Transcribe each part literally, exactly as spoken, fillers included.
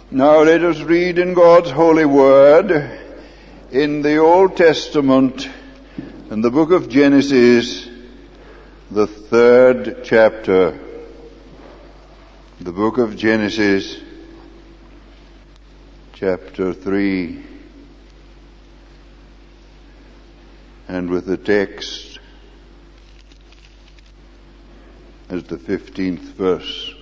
Now let us read in God's holy word in the Old Testament, in the book of Genesis, the third chapter. The book of Genesis, chapter three, and with the text as the fifteenth verse.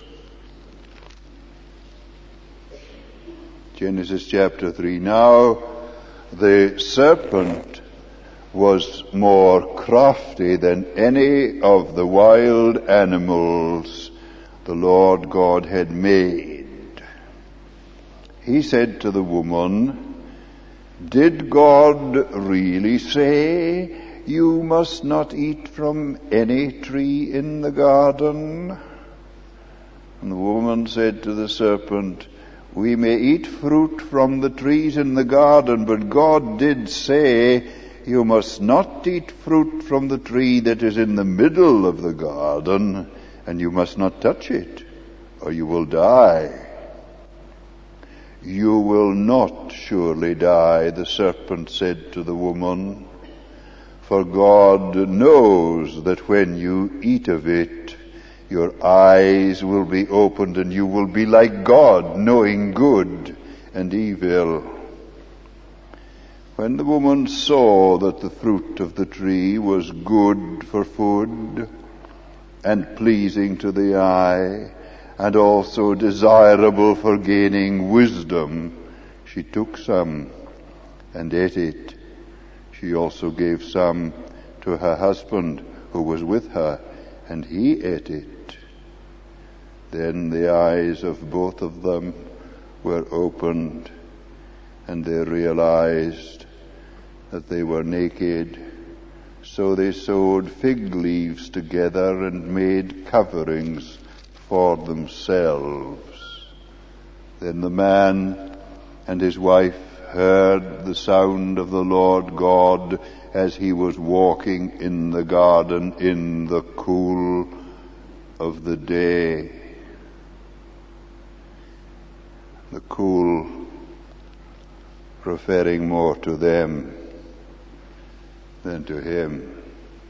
Genesis chapter three. Now the serpent was more crafty than any of the wild animals the Lord God had made. He said to the woman, "Did God really say you must not eat from any tree in the garden?" And the woman said to the serpent, "We may eat fruit from the trees in the garden, but God did say, you must not eat fruit from the tree that is in the middle of the garden, and you must not touch it, or you will die." "You will not surely die," the serpent said to the woman, "for God knows that when you eat of it, your eyes will be opened and you will be like God, knowing good and evil." When the woman saw that the fruit of the tree was good for food and pleasing to the eye and also desirable for gaining wisdom, she took some and ate it. She also gave some to her husband who was with her, and he ate it. Then the eyes of both of them were opened, and they realized that they were naked. So they sewed fig leaves together and made coverings for themselves. Then the man and his wife heard the sound of the Lord God as he was walking in the garden in the cool of the day. The cool referring more to them than to him.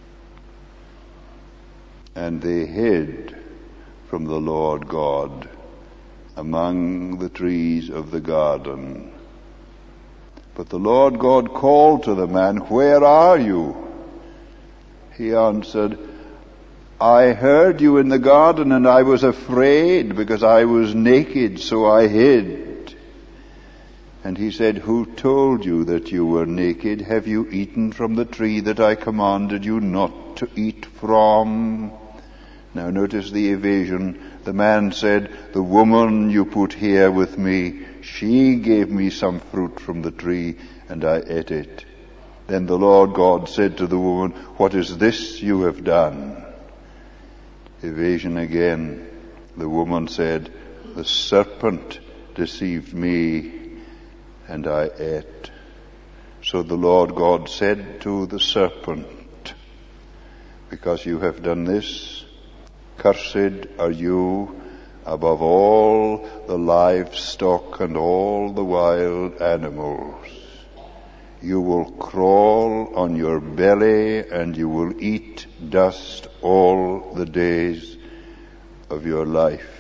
And they hid from the Lord God among the trees of the garden. But the Lord God called to the man, "Where are you?" He answered, "I heard you in the garden, and I was afraid because I was naked, so I hid." And he said, "Who told you that you were naked? Have you eaten from the tree that I commanded you not to eat from?" Now notice the evasion. The man said, "The woman you put here with me, she gave me some fruit from the tree, and I ate it." Then the Lord God said to the woman, "What is this you have done?" Evasion again. The woman said, "The serpent deceived me, and I ate." So the Lord God said to the serpent, "Because you have done this, cursed are you above all the livestock and all the wild animals. You will crawl on your belly, and you will eat dust all the days of your life.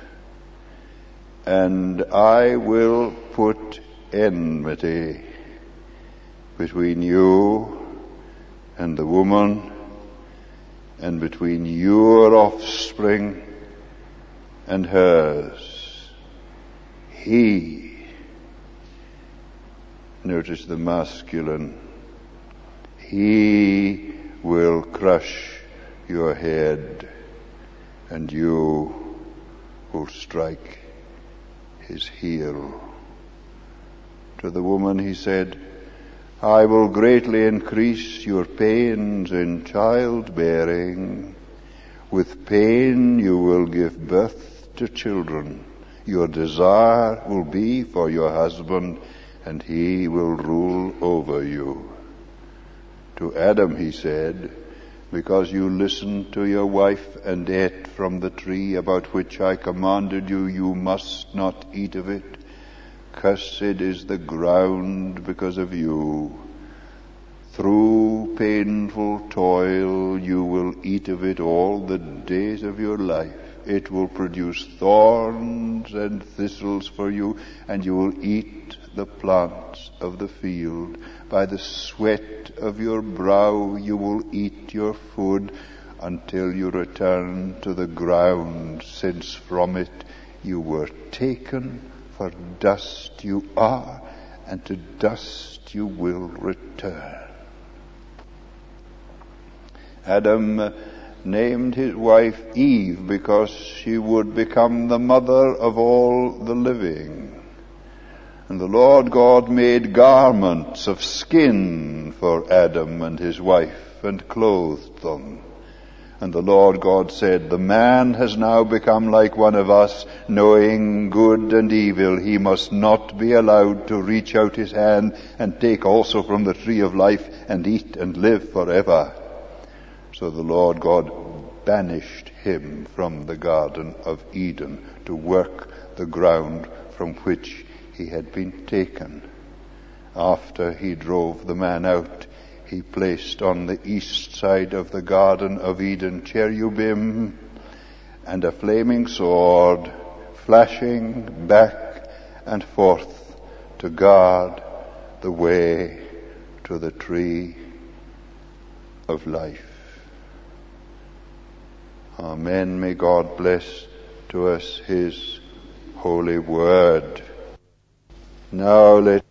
And I will put enmity between you and the woman, and between your offspring and hers. He," notice the masculine, "he will crush your head, and you will strike his heel." To the woman he said, "I will greatly increase your pains in childbearing. With pain you will give birth to children. Your desire will be for your husband, and he will rule over you." To Adam he said, "Because you listened to your wife and ate from the tree about which I commanded you, you must not eat of it. Cursed is the ground because of you. Through painful toil you will eat of it all the days of your life. It will produce thorns and thistles for you, and you will eat the plants of the field. By the sweat of your brow you will eat your food until you return to the ground, since from it you were taken. For dust you are, and to dust you will return. Adam uh, named his wife Eve because she would become the mother of all the living. And the Lord God made garments of skin for Adam and his wife and clothed them. And the Lord God said, the man has now become like one of us, knowing good and evil. He must not be allowed to reach out his hand and take also from the tree of life and eat and live forever. So the Lord God banished him from the Garden of Eden to work the ground from which he had been taken. After he drove the man out, he placed on the east side of the Garden of Eden cherubim and a flaming sword, flashing back and forth to guard the way to the tree of life. Amen. May God bless to us his holy word. Now let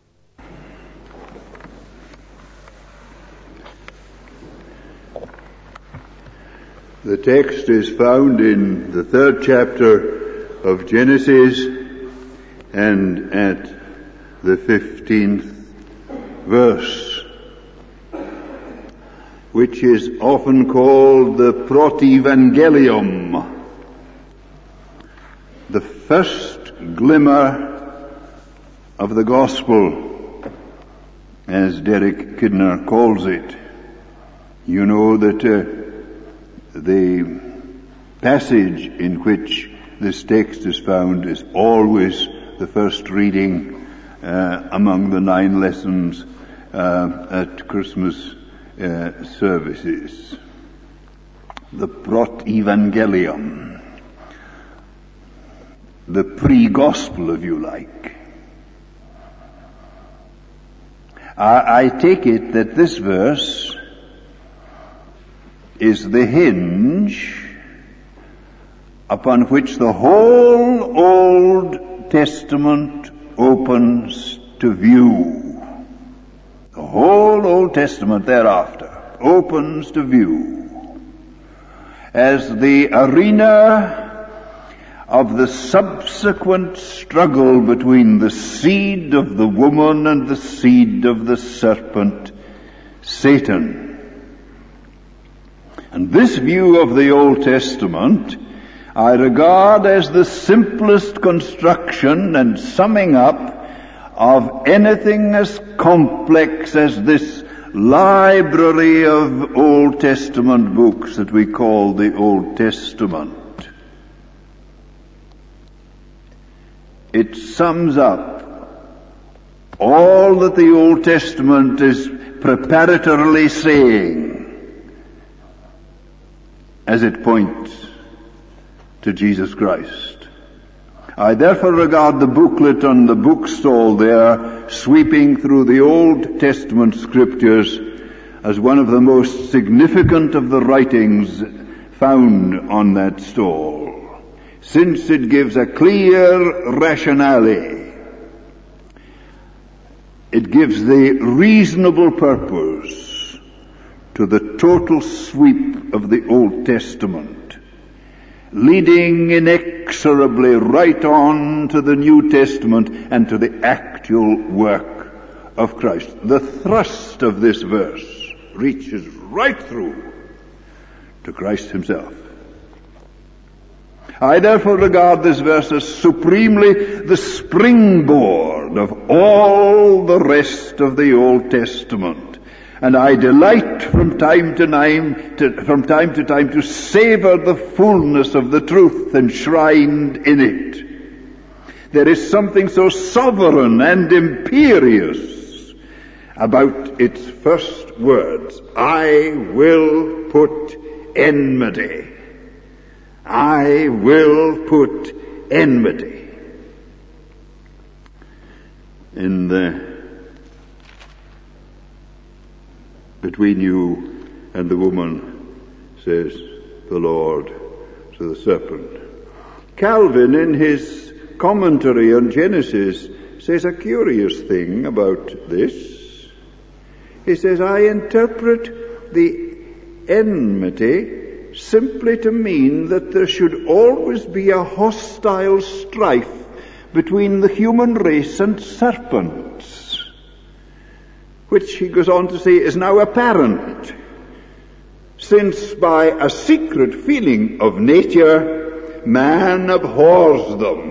The text is found in the third chapter of Genesis and at the fifteenth verse, which is often called the Protevangelium, the first glimmer of the gospel, as Derek Kidner calls it. You know that uh, the passage in which this text is found is always the first reading uh, among the nine lessons uh, at Christmas uh, services. The Protevangelium, the pre-gospel, if you like. I, I take it that this verse is the hinge upon which the whole Old Testament opens to view. The whole Old Testament thereafter opens to view as the arena of the subsequent struggle between the seed of the woman and the seed of the serpent, Satan. And this view of the Old Testament I regard as the simplest construction and summing up of anything as complex as this library of Old Testament books that we call the Old Testament. It sums up all that the Old Testament is preparatorily saying as it points to Jesus Christ. I therefore regard the booklet on the bookstall there, sweeping through the Old Testament scriptures, as one of the most significant of the writings found on that stall, since it gives a clear rationale. It gives the reasonable purpose to the total sweep of the Old Testament, leading inexorably right on to the New Testament and to the actual work of Christ. The thrust of this verse reaches right through to Christ himself. I therefore regard this verse as supremely the springboard of all the rest of the Old Testament. And I delight from time to time to, from time to time to savor the fullness of the truth enshrined in it. There is something so sovereign and imperious about its first words. I will put enmity. I will put enmity. In the, between you and the woman, says the Lord to the serpent. Calvin, in his commentary on Genesis, says a curious thing about this. He says, I interpret the enmity simply to mean that there should always be a hostile strife between the human race and serpents, which he goes on to say is now apparent, since by a secret feeling of nature, man abhors them.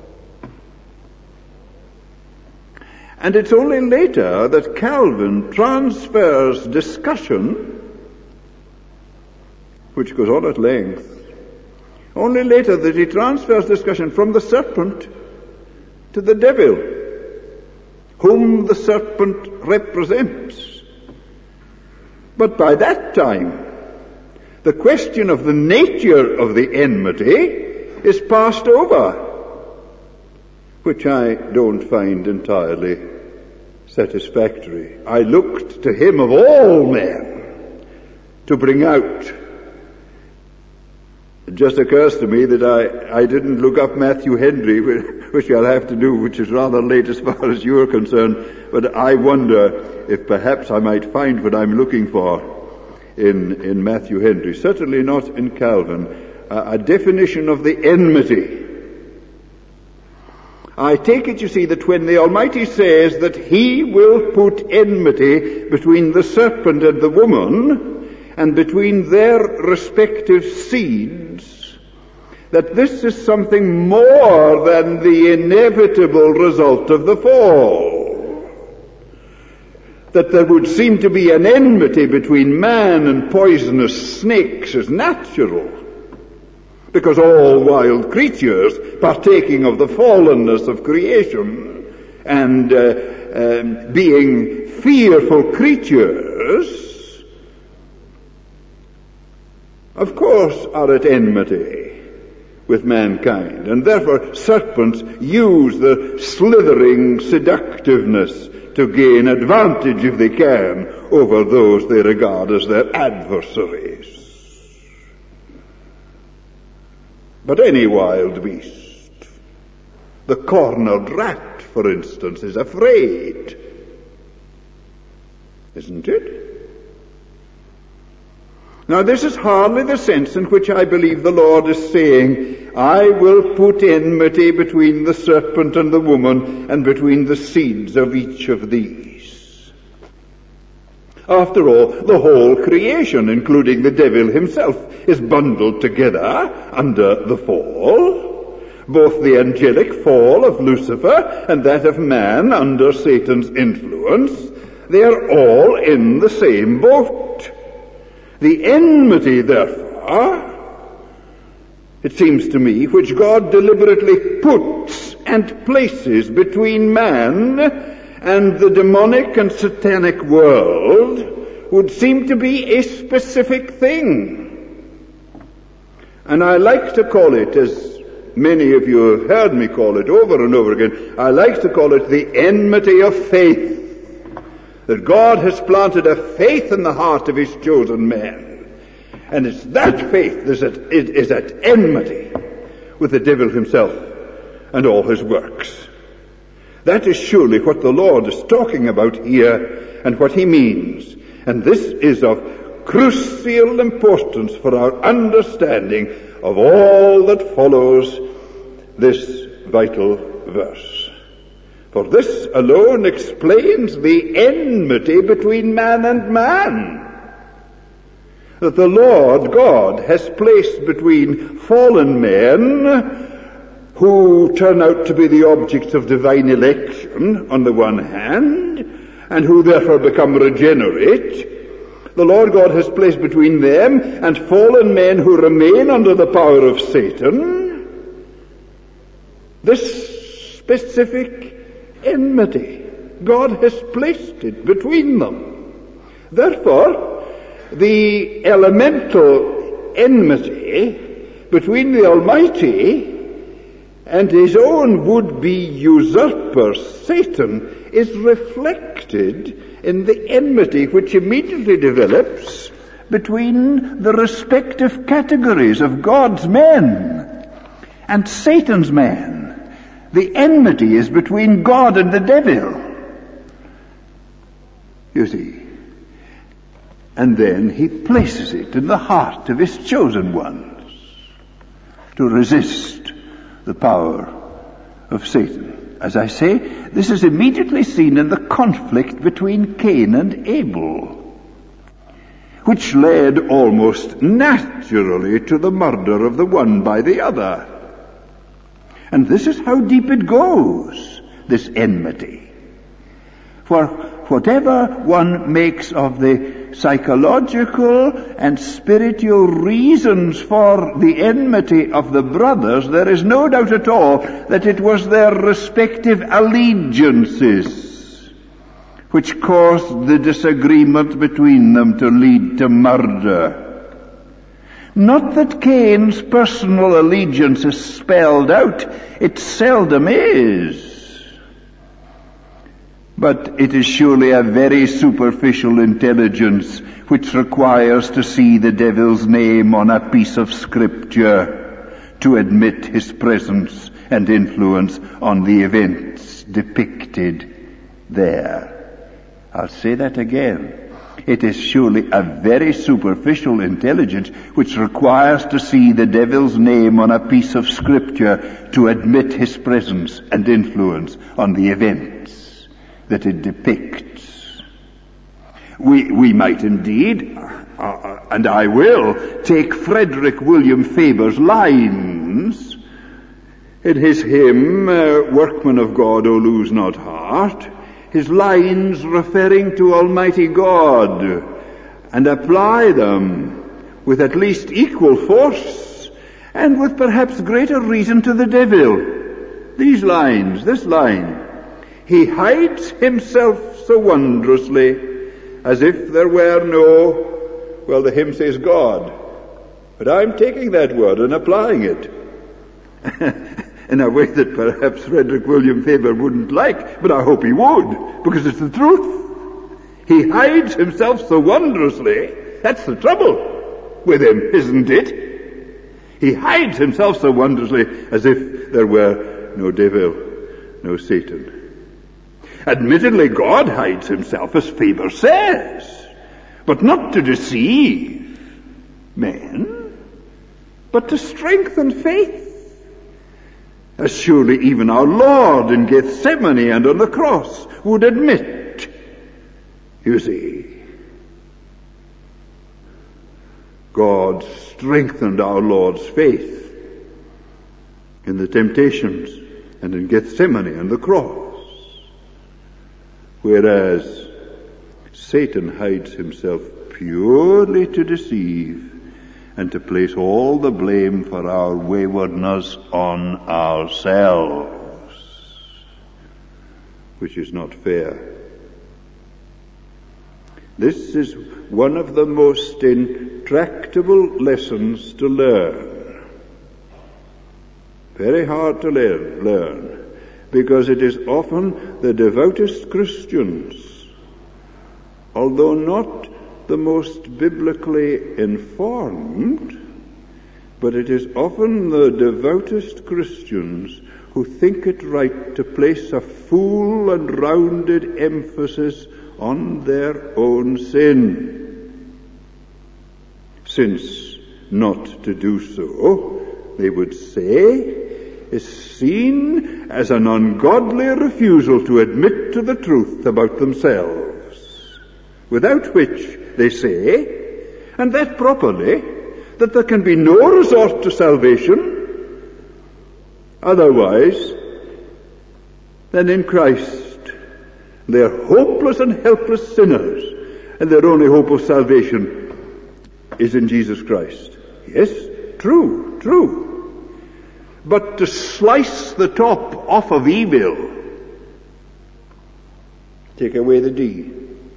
And it's only later that Calvin transfers discussion, which goes on at length, only later that he transfers discussion from the serpent to the devil, whom the serpent represents. But by that time, the question of the nature of the enmity is passed over, which I don't find entirely satisfactory. I looked to him of all men to bring out. It just occurs to me that I, I didn't look up Matthew Henry, which I'll have to do, which is rather late as far as you're concerned, but I wonder if perhaps I might find what I'm looking for in, in Matthew Henry. Certainly not in Calvin. Uh, a definition of the enmity. I take it, you see, that when the Almighty says that He will put enmity between the serpent and the woman, and between their respective seeds, that this is something more than the inevitable result of the fall. That there would seem to be an enmity between man and poisonous snakes is natural, because all wild creatures, partaking of the fallenness of creation and uh, um, being fearful creatures, of course are at enmity with mankind, and therefore serpents use the slithering seductiveness to gain advantage, if they can, over those they regard as their adversaries. But any wild beast, the cornered rat, for instance, is afraid, isn't it? Now, this is hardly the sense in which I believe the Lord is saying, I will put enmity between the serpent and the woman, and between the seeds of each of these. After all, the whole creation, including the devil himself, is bundled together under the fall. Both the angelic fall of Lucifer and that of man under Satan's influence, they are all in the same boat. The enmity, therefore, it seems to me, which God deliberately puts and places between man and the demonic and satanic world, would seem to be a specific thing. And I like to call it, as many of you have heard me call it over and over again, I like to call it the enmity of faith. That God has planted a faith in the heart of His chosen men. And it's that faith that is at, is at enmity with the devil himself and all his works. That is surely what the Lord is talking about here and what He means. And this is of crucial importance for our understanding of all that follows this vital verse. For this alone explains the enmity between man and man, that the Lord God has placed between fallen men, who turn out to be the objects of divine election on the one hand, and who therefore become regenerate. The Lord God has placed between them and fallen men who remain under the power of Satan this specific enmity. God has placed it between them. Therefore, the elemental enmity between the Almighty and his own would-be usurper, Satan, is reflected in the enmity which immediately develops between the respective categories of God's men and Satan's men. The enmity is between God and the devil. You see. And then he places it in the heart of his chosen ones to resist the power of Satan. As I say, this is immediately seen in the conflict between Cain and Abel, which led almost naturally to the murder of the one by the other. And this is how deep it goes, this enmity. For whatever one makes of the psychological and spiritual reasons for the enmity of the brothers, there is no doubt at all that it was their respective allegiances which caused the disagreement between them to lead to murder. Not that Cain's personal allegiance is spelled out, it seldom is. But it is surely a very superficial intelligence which requires to see the devil's name on a piece of scripture to admit his presence and influence on the events depicted there. I'll say that again. It is surely a very superficial intelligence which requires to see the devil's name on a piece of scripture to admit his presence and influence on the events that it depicts. We, we might indeed, uh, and I will, take Frederick William Faber's lines in his hymn, uh, Workman of God, O Lose Not Heart, his lines referring to Almighty God, and apply them with at least equal force and with perhaps greater reason to the devil. These lines, this line, he hides himself so wondrously as if there were no, well, the hymn says God, but I'm taking that word and applying it in a way that perhaps Frederick William Faber wouldn't like, but I hope he would, because it's the truth. He hides himself so wondrously. That's the trouble with him, isn't it? He hides himself so wondrously as if there were no devil, no Satan. Admittedly, God hides himself, as Faber says, but not to deceive men, but to strengthen faith. As surely even our Lord in Gethsemane and on the cross would admit. You see, God strengthened our Lord's faith in the temptations and in Gethsemane and the cross. Whereas Satan hides himself purely to deceive and to place all the blame for our waywardness on ourselves, which is not fair. This is one of the most intractable lessons to learn. Very hard to learn, learn. Because it is often the devoutest Christians, although not the most biblically informed, but it is often the devoutest Christians who think it right to place a full and rounded emphasis on their own sin, since not to do so, they would say, is seen as an ungodly refusal to admit to the truth about themselves, without which, they say, and that properly, that there can be no resort to salvation otherwise than in Christ. They are hopeless and helpless sinners, and their only hope of salvation is in Jesus Christ. Yes, true, true. but to slice the top off of evil. Take away the D.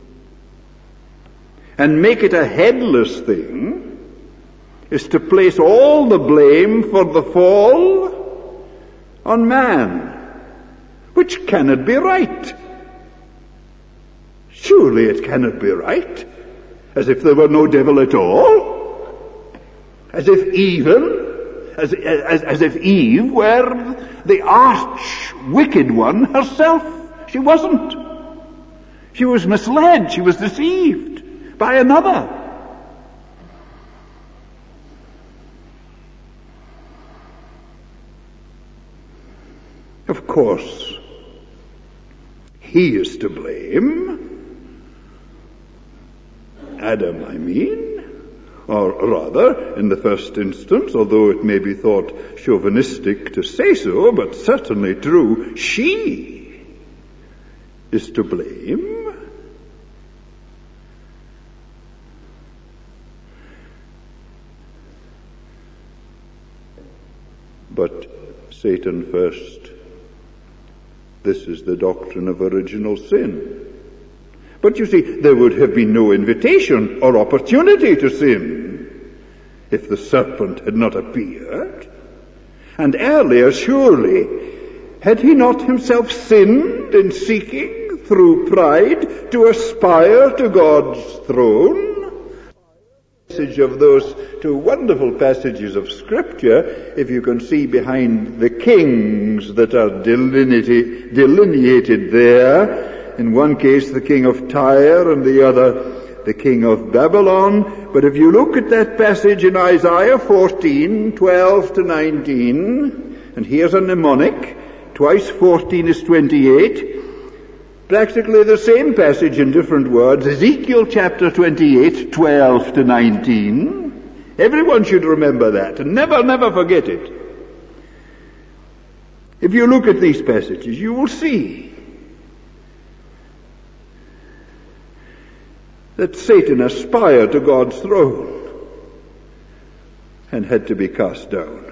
And make it a headless thing is to place all the blame for the fall on man, which cannot be right. Surely it cannot be right. As if there were no devil at all. As if even, as, as, as if Eve were the arch wicked one herself. She wasn't. She was misled. She was deceived by another. Of course, he is to blame. Adam, I mean, or rather, in the first instance, although it may be thought chauvinistic to say so, but certainly true, she is to blame. But Satan first. This is the doctrine of original sin. But you see, there would have been no invitation or opportunity to sin if the serpent had not appeared. And earlier, surely, had he not himself sinned in seeking, through pride, to aspire to God's throne? Passage of those two wonderful passages of Scripture, if you can see behind the kings that are delineated, delineated there, in one case the king of Tyre and the other the king of Babylon. But if you look at that passage in Isaiah fourteen, twelve to nineteen, and here's a mnemonic, twice fourteen is twenty-eight, practically the same passage in different words, Ezekiel chapter twenty-eight, twelve to nineteen. Everyone should remember that and never, never forget it. If you look at these passages, you will see that Satan aspired to God's throne and had to be cast down.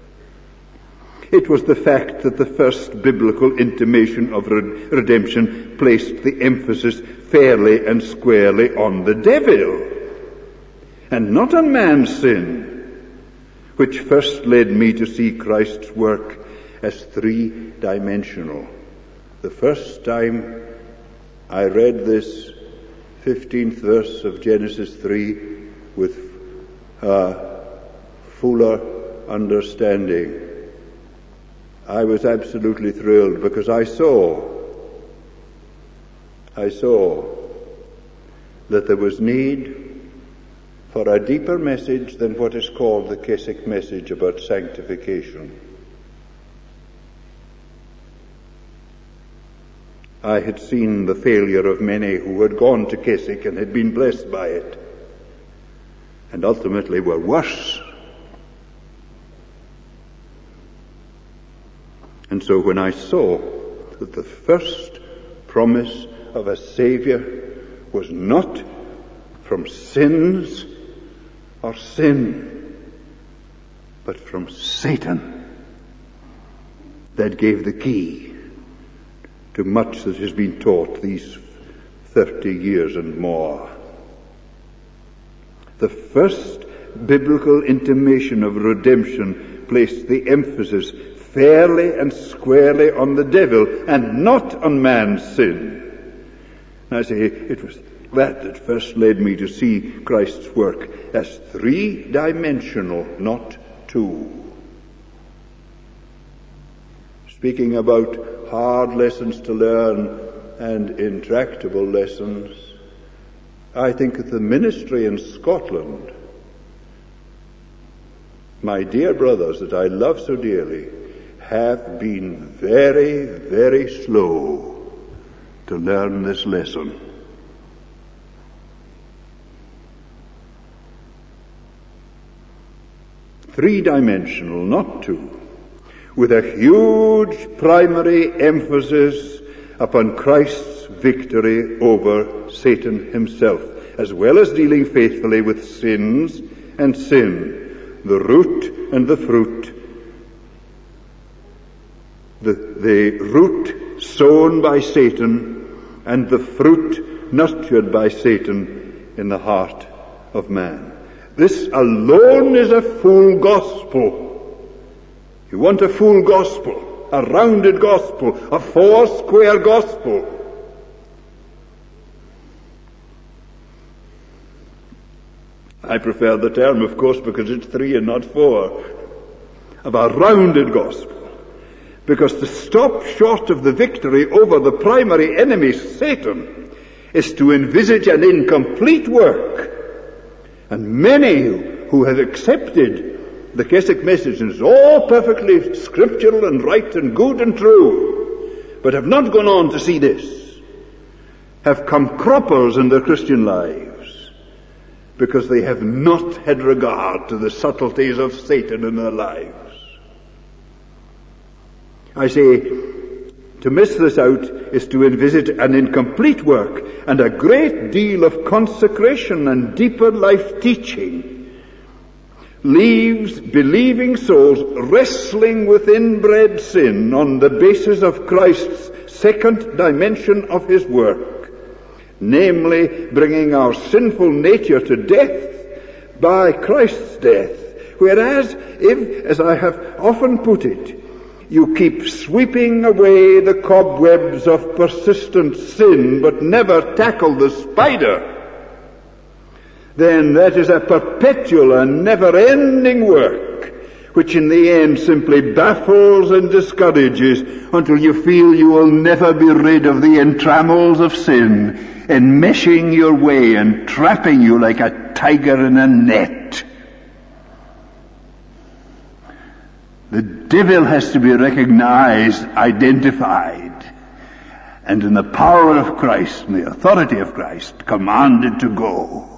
It was the fact that the first biblical intimation of redemption placed the emphasis fairly and squarely on the devil, and not on man's sin, which first led me to see Christ's work as three-dimensional. The first time I read this fifteenth verse of Genesis three with uh, fuller understanding, I was absolutely thrilled, because I saw, I saw that there was need for a deeper message than what is called the Keswick message about sanctification. I had seen the failure of many who had gone to Keswick and had been blessed by it, and ultimately were worse. And so when I saw that the first promise of a Savior was not from sins or sin, but from Satan, that gave the key to much that has been taught these thirty years and more. The first biblical intimation of redemption placed the emphasis fairly and squarely on the devil and not on man's sin. And I say it was that that first led me to see Christ's work as three-dimensional, not two. Speaking about hard lessons to learn and intractable lessons, I think that the ministry in Scotland, my dear brothers that I love so dearly, have been very, very slow to learn this lesson. Three-dimensional, not two, with a huge primary emphasis upon Christ's victory over Satan himself, as well as dealing faithfully with sins and sin, the root and the fruit, the, the root sown by Satan and the fruit nurtured by Satan in the heart of man. This alone is a full gospel. You want a full gospel, a rounded gospel, a four-square gospel. I prefer the term, of course, because it's three and not four, of a rounded gospel. Because to stop short of the victory over the primary enemy, Satan, is to envisage an incomplete work. And many who have accepted the Keswick message is all perfectly scriptural and right and good and true, but have not gone on to see this, have come croppers in their Christian lives, because they have not had regard to the subtleties of Satan in their lives. I say, to miss this out is to envisage an incomplete work, and a great deal of consecration and deeper life teaching leaves believing souls wrestling with inbred sin on the basis of Christ's second dimension of his work, namely bringing our sinful nature to death by Christ's death. Whereas if, as I have often put it, you keep sweeping away the cobwebs of persistent sin but never tackle the spider, then that is a perpetual and never-ending work, which in the end simply baffles and discourages until you feel you will never be rid of the entrammels of sin, enmeshing your way and trapping you like a tiger in a net. The devil has to be recognized, identified, and in the power of Christ, and the authority of Christ, commanded to go.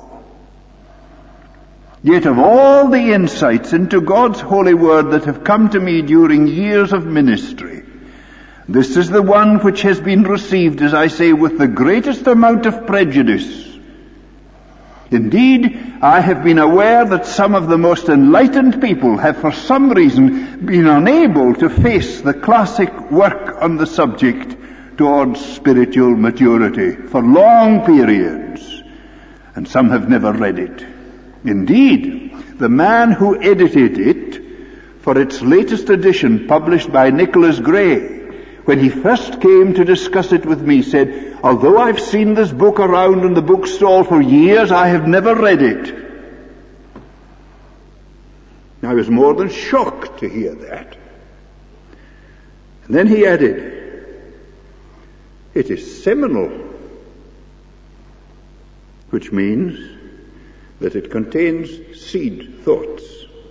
Yet of all the insights into God's holy word that have come to me during years of ministry, this is the one which has been received, as I say, with the greatest amount of prejudice. Indeed, I have been aware that some of the most enlightened people have for some reason been unable to face the classic work on the subject towards spiritual maturity for long periods, and some have never read it. Indeed, the man who edited it for its latest edition, published by Nicholas Gray, when he first came to discuss it with me, said, although I've seen this book around in the bookstall for years, I have never read it. I was more than shocked to hear that. And then he added, it is seminal, which means that it contains seed thoughts.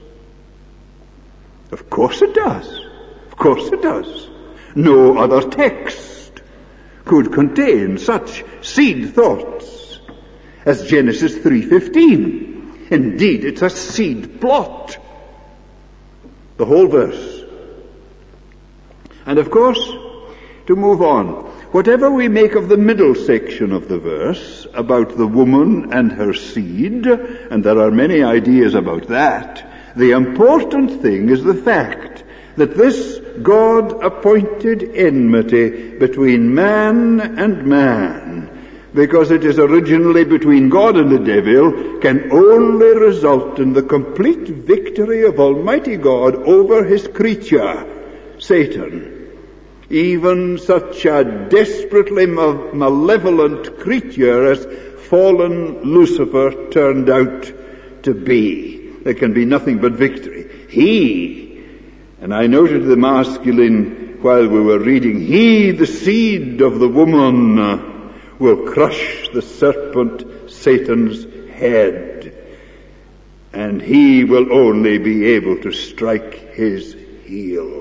Of course it does. Of course it does. No other text could contain such seed thoughts as Genesis three fifteen. Indeed, it's a seed plot, the whole verse. And of course, to move on, whatever we make of the middle section of the verse about the woman and her seed, and there are many ideas about that, the important thing is the fact that this God-appointed enmity between man and man, because it is originally between God and the devil, can only result in the complete victory of Almighty God over his creature, Satan. Even such a desperately ma- malevolent creature as fallen Lucifer turned out to be. There can be nothing but victory. He, and I noted the masculine while we were reading, he, the seed of the woman, uh, will crush the serpent, Satan's head, and he will only be able to strike his heel.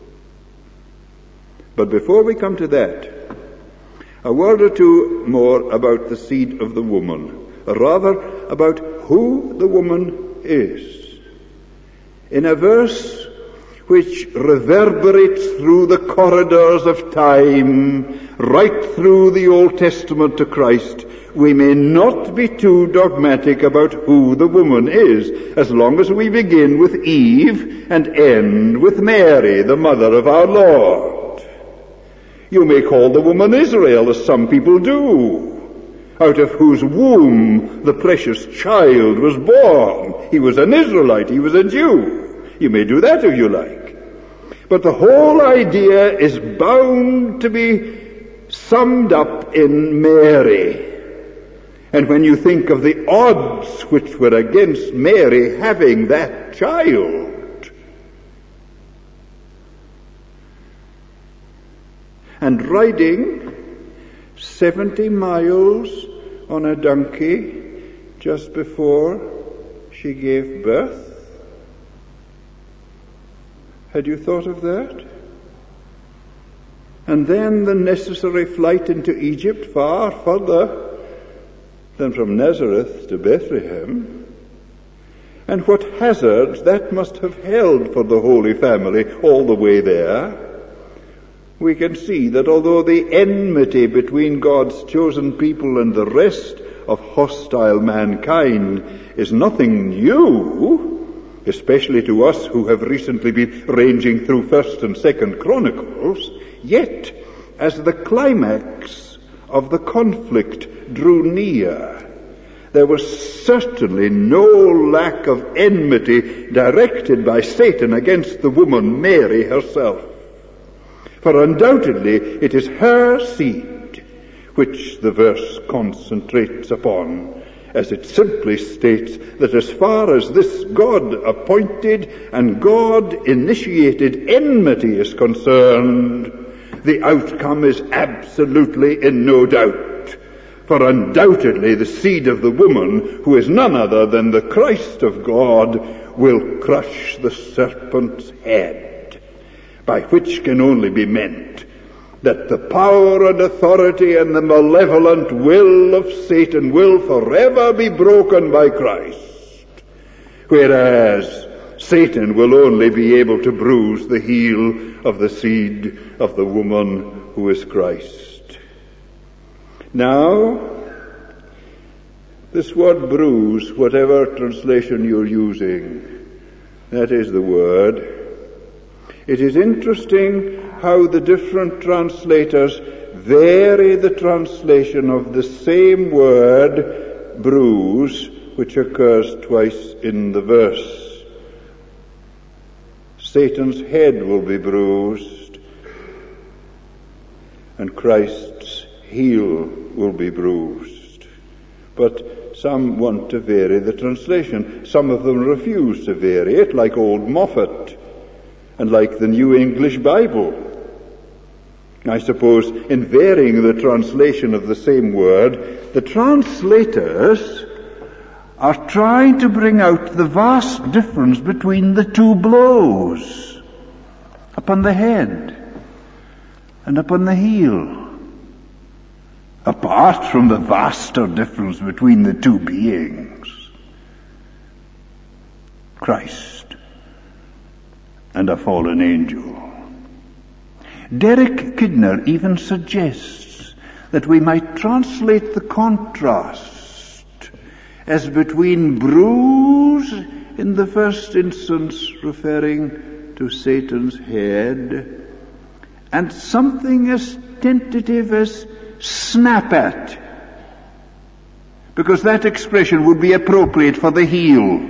But before we come to that, a word or two more about the seed of the woman, or rather about who the woman is. In a verse which reverberates through the corridors of time, right through the Old Testament to Christ, we may not be too dogmatic about who the woman is, as long as we begin with Eve and end with Mary, the mother of our Lord. You may call the woman Israel, as some people do, out of whose womb the precious child was born. He was an Israelite, he was a Jew. You may do that if you like. But the whole idea is bound to be summed up in Mary. And when you think of the odds which were against Mary having that child, and riding seventy miles on a donkey just before she gave birth, had you thought of that? And then the necessary flight into Egypt, far further than from Nazareth to Bethlehem. And what hazards that must have held for the Holy Family all the way there. We can see that although the enmity between God's chosen people and the rest of hostile mankind is nothing new, especially to us who have recently been ranging through First and Second Chronicles, yet as the climax of the conflict drew near, there was certainly no lack of enmity directed by Satan against the woman Mary herself. For undoubtedly it is her seed which the verse concentrates upon, as it simply states that as far as this God-appointed and God-initiated enmity is concerned, the outcome is absolutely in no doubt. For undoubtedly the seed of the woman, who is none other than the Christ of God, will crush the serpent's head, by which can only be meant that the power and authority and the malevolent will of Satan will forever be broken by Christ, whereas Satan will only be able to bruise the heel of the seed of the woman who is Christ. Now, this word bruise, whatever translation you're using, that is the word. It is interesting how the different translators vary the translation of the same word, bruise, which occurs twice in the verse. Satan's head will be bruised, and Christ's heel will be bruised. But some want to vary the translation. Some of them refuse to vary it, like old Moffat and like the New English Bible. I suppose in varying the translation of the same word, the translators are trying to bring out the vast difference between the two blows upon the head and upon the heel, apart from the vaster difference between the two beings, Christ and a fallen angel. Derek Kidner even suggests that we might translate the contrast as between bruise in the first instance referring to Satan's head and something as tentative as snap at, because that expression would be appropriate for the heel,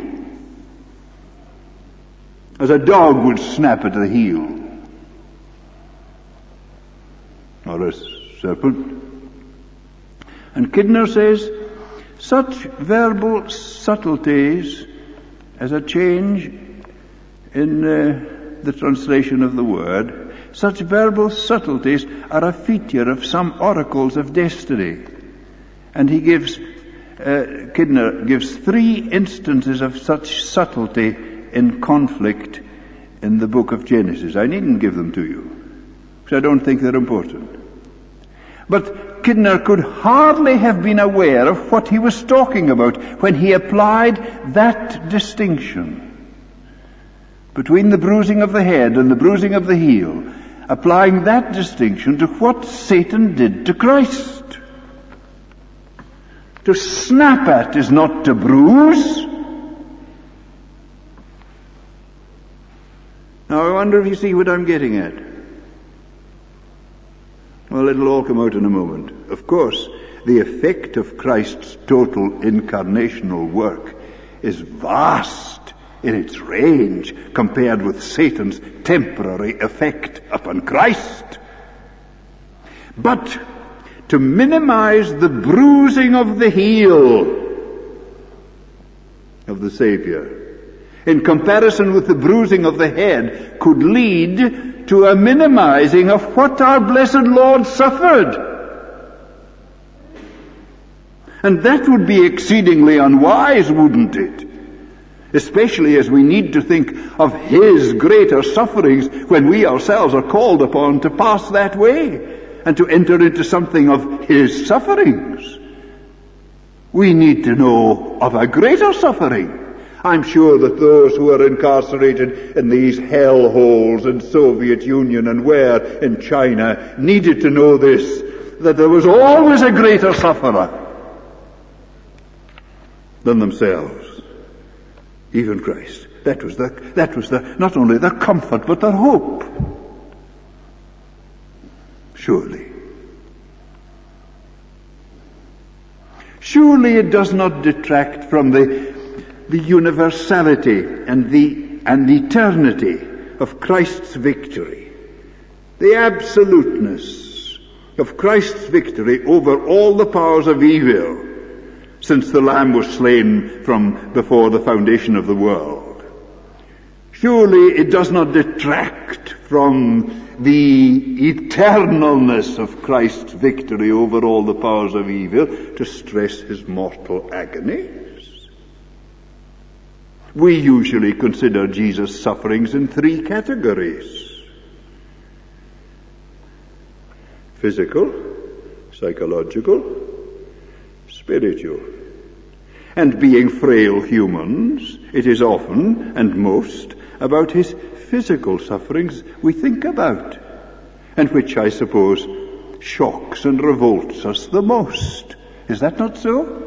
as a dog would snap at the heel, or a serpent. And Kidner says, such verbal subtleties as a change in uh, the translation of the word, such verbal subtleties are a feature of some oracles of destiny. And he gives, uh, Kidner gives three instances of such subtlety in conflict in the book of Genesis. I needn't give them to you, because I don't think they're important. But Kidner could hardly have been aware of what he was talking about when he applied that distinction between the bruising of the head and the bruising of the heel, applying that distinction to what Satan did to Christ. To snap at is not to bruise. Now I wonder if you see what I'm getting at. Well, it'll all come out in a moment. Of course, the effect of Christ's total incarnational work is vast in its range compared with Satan's temporary effect upon Christ. But to minimize the bruising of the heel of the Savior in comparison with the bruising of the head could lead to a minimizing of what our blessed Lord suffered. And that would be exceedingly unwise, wouldn't it? Especially as we need to think of His greater sufferings when we ourselves are called upon to pass that way and to enter into something of His sufferings. We need to know of a greater suffering. I'm sure that those who are incarcerated in these hell holes in Soviet Union and where in China needed to know this, that there was always a greater sufferer than themselves, even Christ. That was the, that was the, not only their comfort, but their hope. Surely. Surely it does not detract from the, the universality and the, and the eternity of Christ's victory. The absoluteness of Christ's victory over all the powers of evil, since the Lamb was slain from before the foundation of the world. Surely it does not detract from the eternalness of Christ's victory over all the powers of evil to stress His mortal agonies. We usually consider Jesus' sufferings in three categories: physical, psychological, spiritual. And being frail humans, it is often and most about His physical sufferings we think about, and which I suppose shocks and revolts us the most. Is that not so?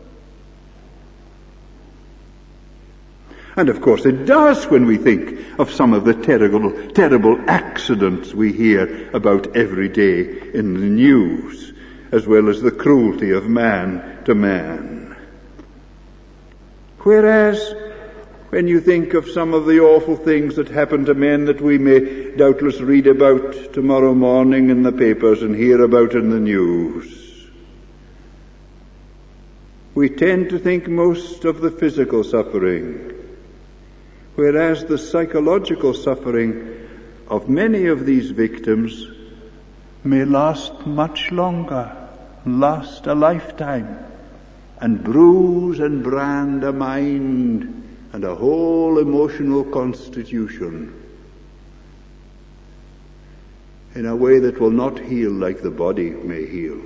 And of course it does when we think of some of the terrible, terrible accidents we hear about every day in the news, as well as the cruelty of man to man. Whereas, when you think of some of the awful things that happen to men that we may doubtless read about tomorrow morning in the papers and hear about in the news, we tend to think most of the physical suffering, whereas the psychological suffering of many of these victims may last much longer, last a lifetime, and bruise and brand a mind and a whole emotional constitution in a way that will not heal like the body may heal.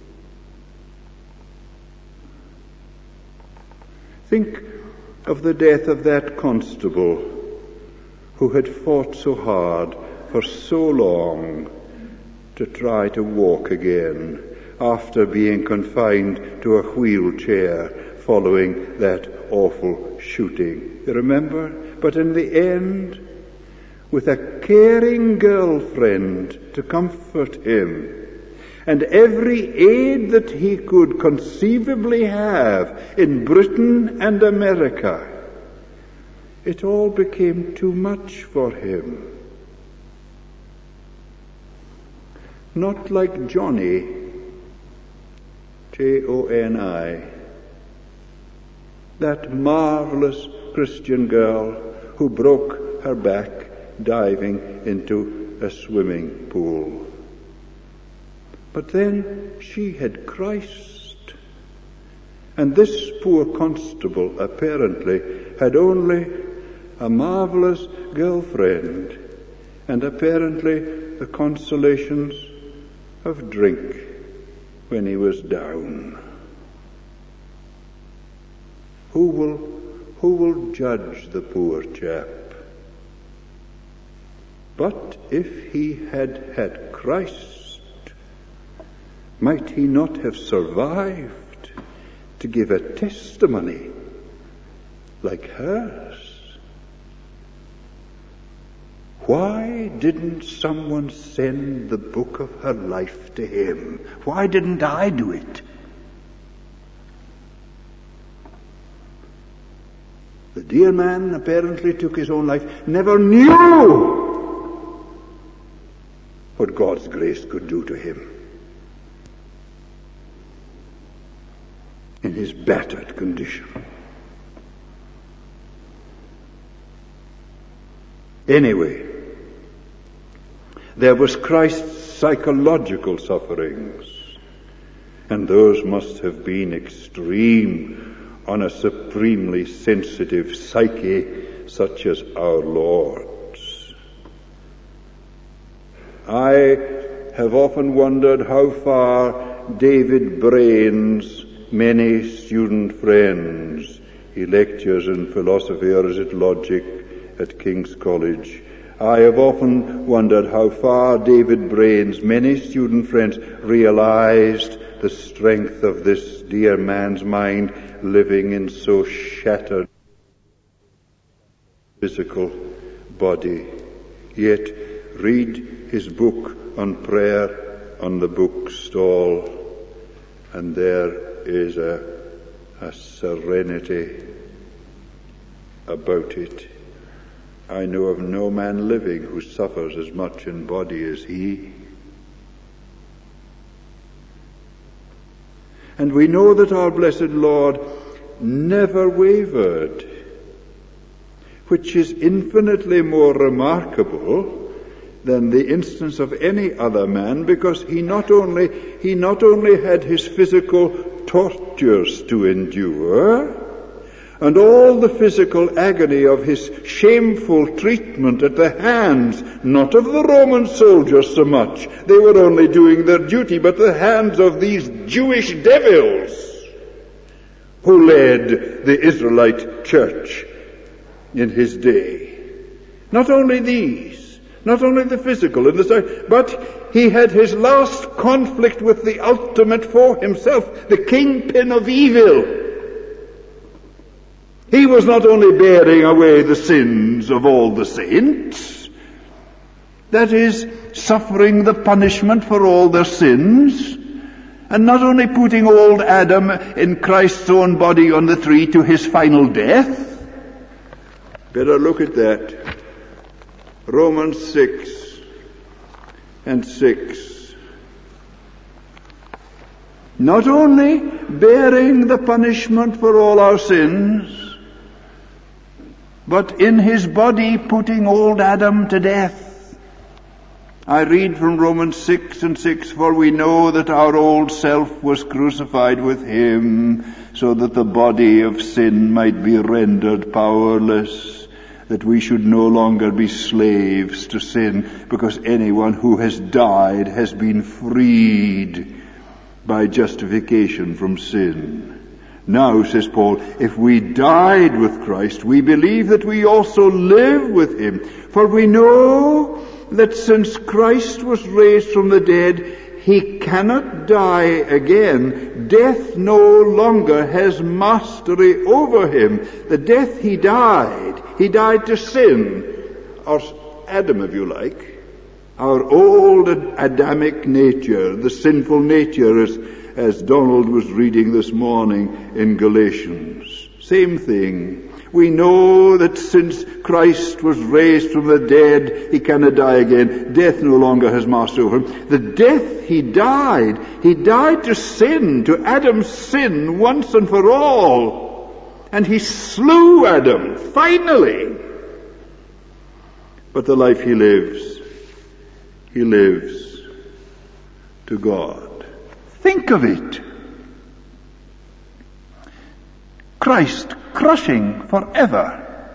Think of the death of that constable who had fought so hard for so long to try to walk again after being confined to a wheelchair following that awful shooting. You remember? But in the end, with a caring girlfriend to comfort him, and every aid that he could conceivably have in Britain and America, it all became too much for him. Not like Johnny, J O N I, that marvelous Christian girl who broke her back diving into a swimming pool. But then she had Christ, and this poor constable apparently had only a marvelous girlfriend and apparently the consolations of drink when he was down. Who will, who will judge the poor chap? But if he had had Christ, might he not have survived to give a testimony like hers? why didn't someone send the book of her life to him? Why didn't I do it? The dear man apparently took his own life, never knew what God's grace could do to him in his battered condition. Anyway, there was Christ's psychological sufferings, and those must have been extreme on a supremely sensitive psyche such as our Lord's. I have often wondered how far David Brain's many student friends, he lectures in philosophy, or is it logic, at King's College. I have often wondered how far David Brain's many student friends realized the strength of this dear man's mind living in so shattered physical body. Yet read his book on prayer on the bookstall, and there is a, a serenity about it. I know of no man living who suffers as much in body as he. And we know that our blessed Lord never wavered, which is infinitely more remarkable than the instance of any other man, because he not only, he not only had his physical tortures to endure, and all the physical agony of his shameful treatment at the hands, not of the Roman soldiers so much, they were only doing their duty, but the hands of these Jewish devils who led the Israelite church in his day. Not only these, not only the physical and the, but he had his last conflict with the ultimate foe himself, the kingpin of evil. He was not only bearing away the sins of all the saints, that is, suffering the punishment for all their sins, and not only putting old Adam in Christ's own body on the tree to his final death. Better look at that. Romans six and six. Not only bearing the punishment for all our sins, but in his body putting old Adam to death. I read from Romans six and six, for we know that our old self was crucified with him, so that the body of sin might be rendered powerless, that we should no longer be slaves to sin, because anyone who has died has been freed by justification from sin. Now, says Paul, if we died with Christ, we believe that we also live with him. For we know that since Christ was raised from the dead, he cannot die again. Death no longer has mastery over him. The death he died, he died to sin, or Adam, if you like, our old Adamic nature, the sinful nature, as as Donald was reading this morning in Galatians. Same thing. We know that since Christ was raised from the dead, he cannot die again. Death no longer has mastery over him. The death he died, he died to sin, to Adam's sin once and for all. And he slew Adam, finally. But the life he lives, he lives to God. Think of it. Christ crushing forever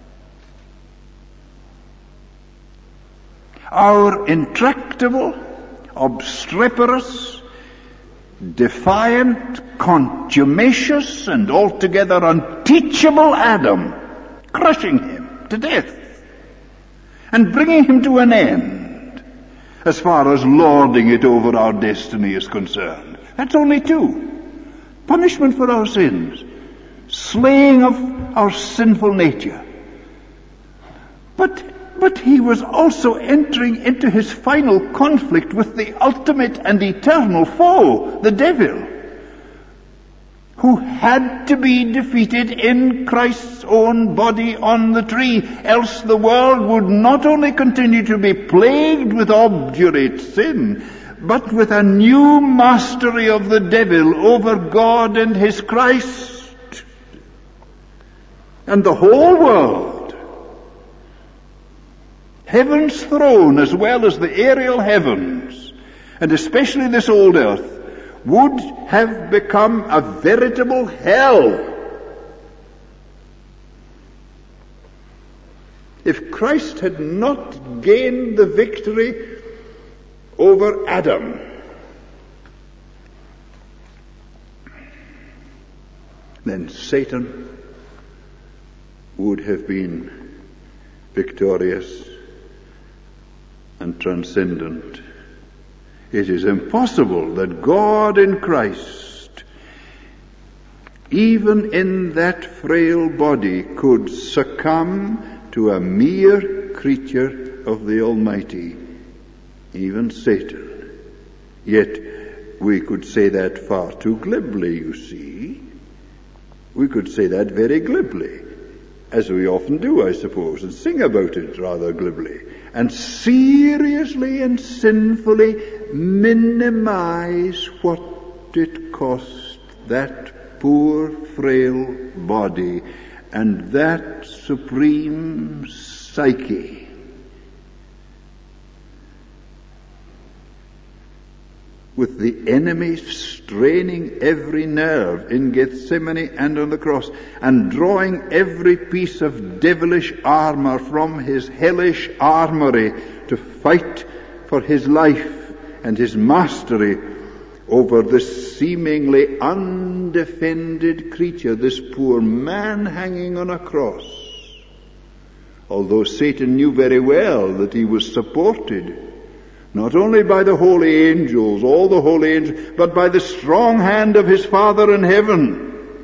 our intractable, obstreperous, defiant, contumacious, and altogether unteachable Adam, crushing him to death and bringing him to an end. As far as lording it over our destiny is concerned. That's only two. Punishment for our sins. Slaying of our sinful nature. But But he was also entering into his final conflict with the ultimate and eternal foe, the devil, who had to be defeated in Christ's own body on the tree, else the world would not only continue to be plagued with obdurate sin, but with a new mastery of the devil over God and his Christ. And the whole world, heaven's throne as well as the aerial heavens, and especially this old earth, would have become a veritable hell if Christ had not gained the victory over Adam. Then Satan would have been victorious and transcendent. It is impossible that God in Christ, even in that frail body, could succumb to a mere creature of the Almighty, even Satan. Yet we could say that far too glibly, you see. We could say that very glibly, as we often do, I suppose, and sing about it rather glibly, and seriously and sinfully minimize what it cost that poor frail body and that supreme psyche. With the enemy straining every nerve in Gethsemane and on the cross, and drawing every piece of devilish armor from his hellish armory to fight for his life and his mastery over this seemingly undefended creature, this poor man hanging on a cross. Although Satan knew very well that he was supported not only by the holy angels, all the holy angels, but by the strong hand of his Father in heaven.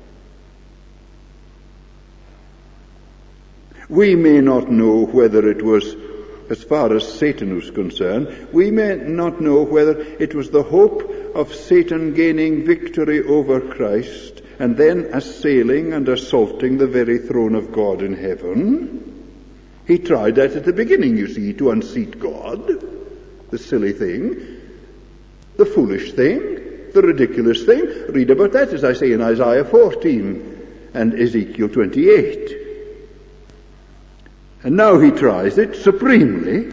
We may not know whether it was, as far as Satan was concerned, we may not know whether it was the hope of Satan gaining victory over Christ and then assailing and assaulting the very throne of God in heaven. He tried that at the beginning, you see, to unseat God. The silly thing, the foolish thing, the ridiculous thing. Read about that, as I say, in Isaiah fourteen and Ezekiel twenty-eight. And now he tries it supremely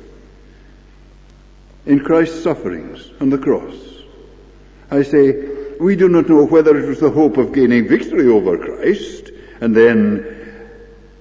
in Christ's sufferings on the cross. I say, we do not know whether it was the hope of gaining victory over Christ and then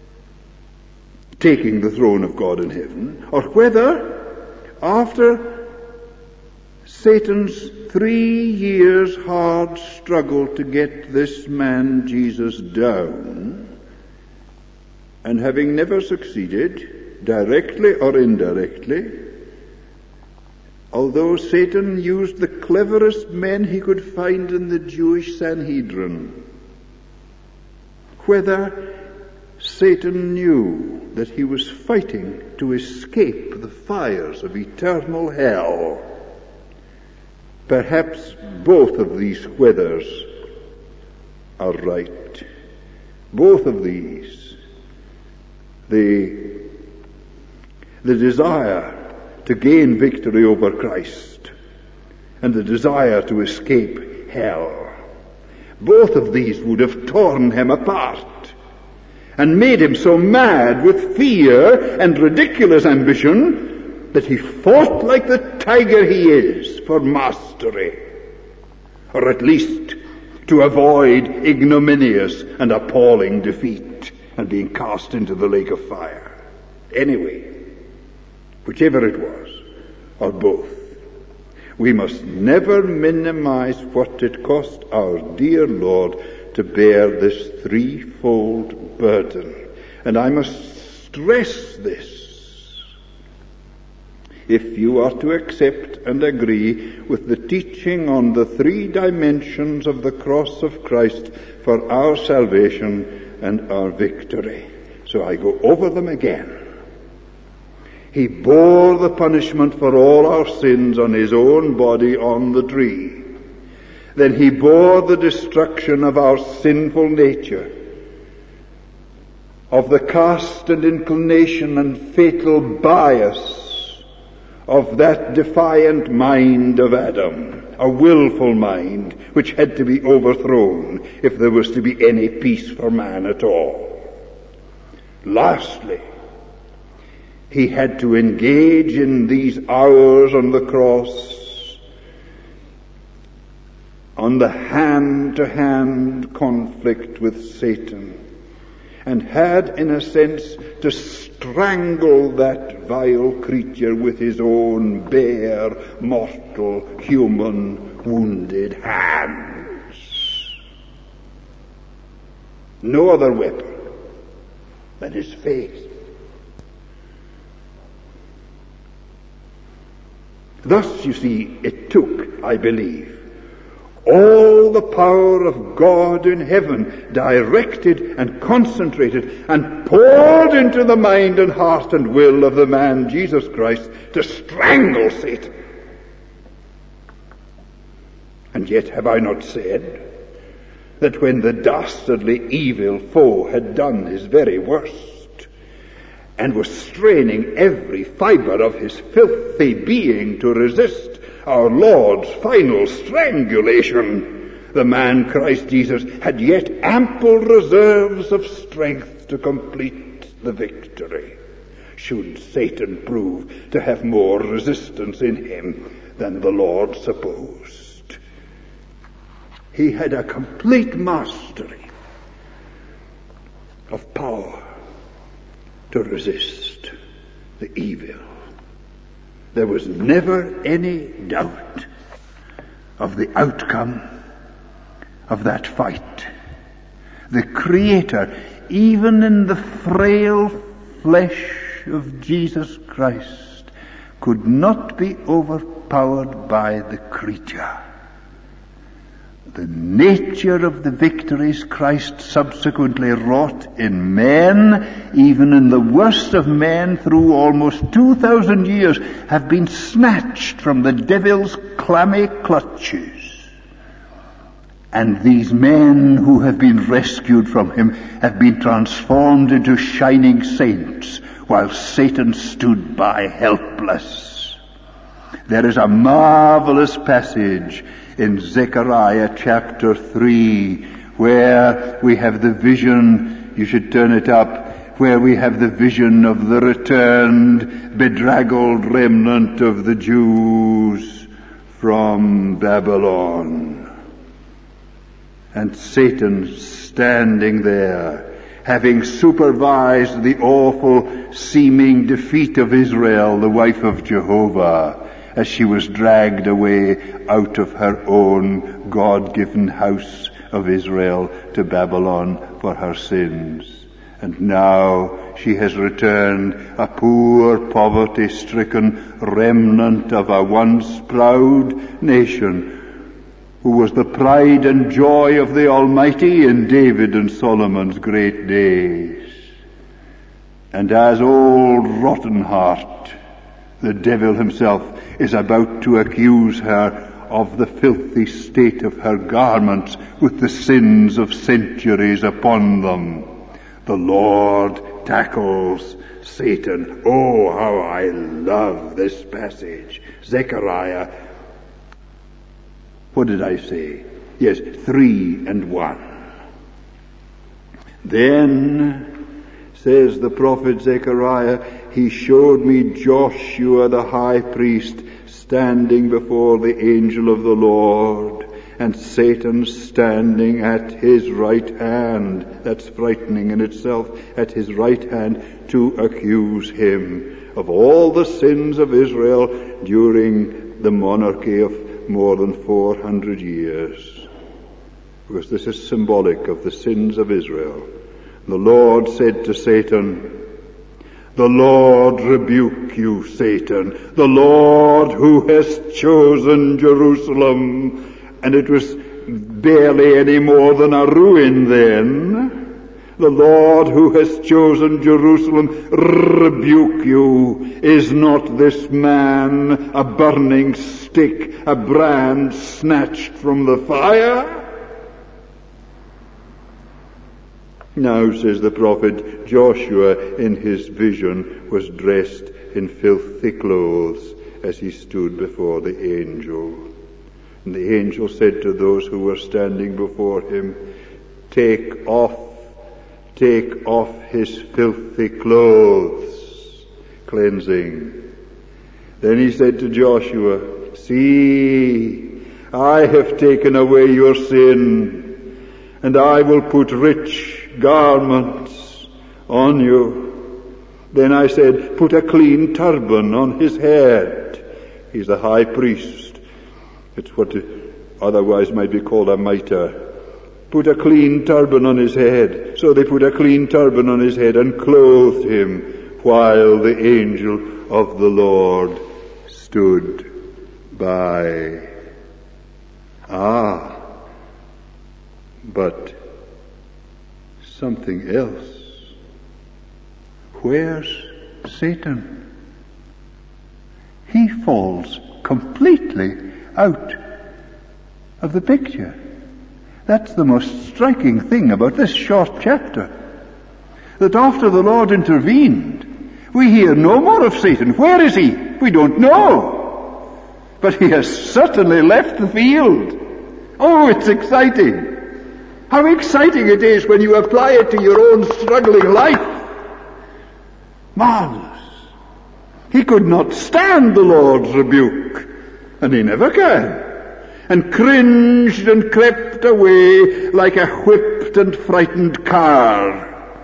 taking the throne of God in heaven, or whether after Satan's three years' hard struggle to get this man Jesus down, and having never succeeded, directly or indirectly, although Satan used the cleverest men he could find in the Jewish Sanhedrin, whether Satan knew that he was fighting to escape the fires of eternal hell. Perhaps both of these whethers are right. Both of these. The, the desire to gain victory over Christ and the desire to escape hell. Both of these would have torn him apart and made him so mad with fear and ridiculous ambition that he fought like the tiger he is for mastery, or at least to avoid ignominious and appalling defeat and being cast into the lake of fire. Anyway, whichever it was, or both, we must never minimize what it cost our dear Lord to bear this threefold burden. And I must stress this. If you are to accept and agree with the teaching on the three dimensions of the cross of Christ for our salvation and our victory. So I go over them again. He bore the punishment for all our sins on his own body on the tree. Then he bore the destruction of our sinful nature, of the cast and inclination and fatal bias of that defiant mind of Adam, a willful mind which had to be overthrown if there was to be any peace for man at all. Lastly, he had to engage in these hours on the cross on the hand-to-hand conflict with Satan, and had, in a sense, to strangle that vile creature with his own bare, mortal, human, wounded hands. No other weapon than his faith. Thus, you see, it took, I believe, all the power of God in heaven directed and concentrated and poured into the mind and heart and will of the man Jesus Christ to strangle Satan. And yet have I not said that when the dastardly evil foe had done his very worst and was straining every fibre of his filthy being to resist our Lord's final strangulation, the man Christ Jesus had yet ample reserves of strength to complete the victory, should Satan prove to have more resistance in him than the Lord supposed. He had a complete mastery of power to resist the evil. There was never any doubt of the outcome of that fight. The Creator, even in the frail flesh of Jesus Christ, could not be overpowered by the creature. The nature of the victories Christ subsequently wrought in men, even in the worst of men through almost two thousand years, have been snatched from the devil's clammy clutches. And these men who have been rescued from him have been transformed into shining saints, while Satan stood by helpless. There is a marvelous passage in Zechariah chapter three, where we have the vision, you should turn it up, where we have the vision of the returned, bedraggled remnant of the Jews from Babylon. And Satan standing there, having supervised the awful seeming defeat of Israel, the wife of Jehovah, as she was dragged away out of her own God-given house of Israel to Babylon for her sins. And now she has returned, a poor, poverty-stricken remnant of a once proud nation, who was the pride and joy of the Almighty in David and Solomon's great days. And as old Rotten Heart, the devil himself, is about to accuse her of the filthy state of her garments with the sins of centuries upon them, the Lord tackles Satan. Oh, how I love this passage. Zechariah, what did I say? Yes, three and one. Then, says the prophet Zechariah, he showed me Joshua the high priest standing before the angel of the Lord, and Satan standing at his right hand. That's frightening in itself. At his right hand to accuse him of all the sins of Israel during the monarchy of more than four hundred years. Because this is symbolic of the sins of Israel. The Lord said to Satan, "The Lord rebuke you, Satan, the Lord who has chosen Jerusalem." And it was barely any more than a ruin then. The Lord who has chosen Jerusalem rebuke you. Is not this man a burning stick, a brand snatched from the fire? Now, says the prophet, Joshua in his vision was dressed in filthy clothes as he stood before the angel. And the angel said to those who were standing before him, Take off, take off his filthy clothes, cleansing. Then he said to Joshua, See, I have taken away your sin, and I will put rich garments on you. Then I said, Put a clean turban on his head. He's the high priest. It's what otherwise might be called a mitre. Put a clean turban on his head. So they put a clean turban on his head and clothed him, while the angel of the Lord stood by. Ah, but something else. Where's Satan? He falls completely out of the picture. That's the most striking thing about this short chapter. That after the Lord intervened, we hear no more of Satan. Where is he? We don't know. But he has certainly left the field. Oh, it's exciting. How exciting it is when you apply it to your own struggling life. Marvelous. He could not stand the Lord's rebuke, and he never can, and cringed and crept away like a whipped and frightened car.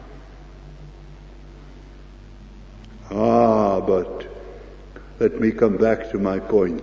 Ah, but let me come back to my point.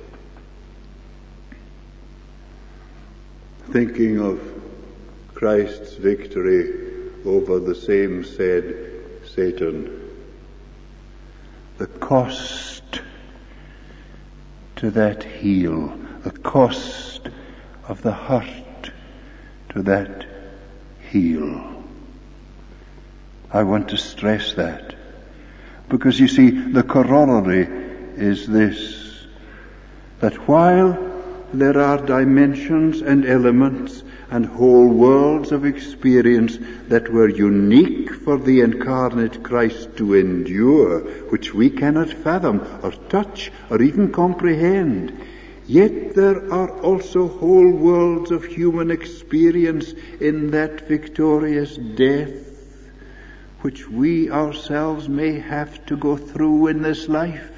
Thinking of Christ's victory over the same said Satan, the cost to that heel, the cost of the hurt to that heel. I want to stress that, because you see, the corollary is this, that while there are dimensions and elements and whole worlds of experience that were unique for the incarnate Christ to endure, which we cannot fathom or touch or even comprehend, yet there are also whole worlds of human experience in that victorious death, which we ourselves may have to go through in this life,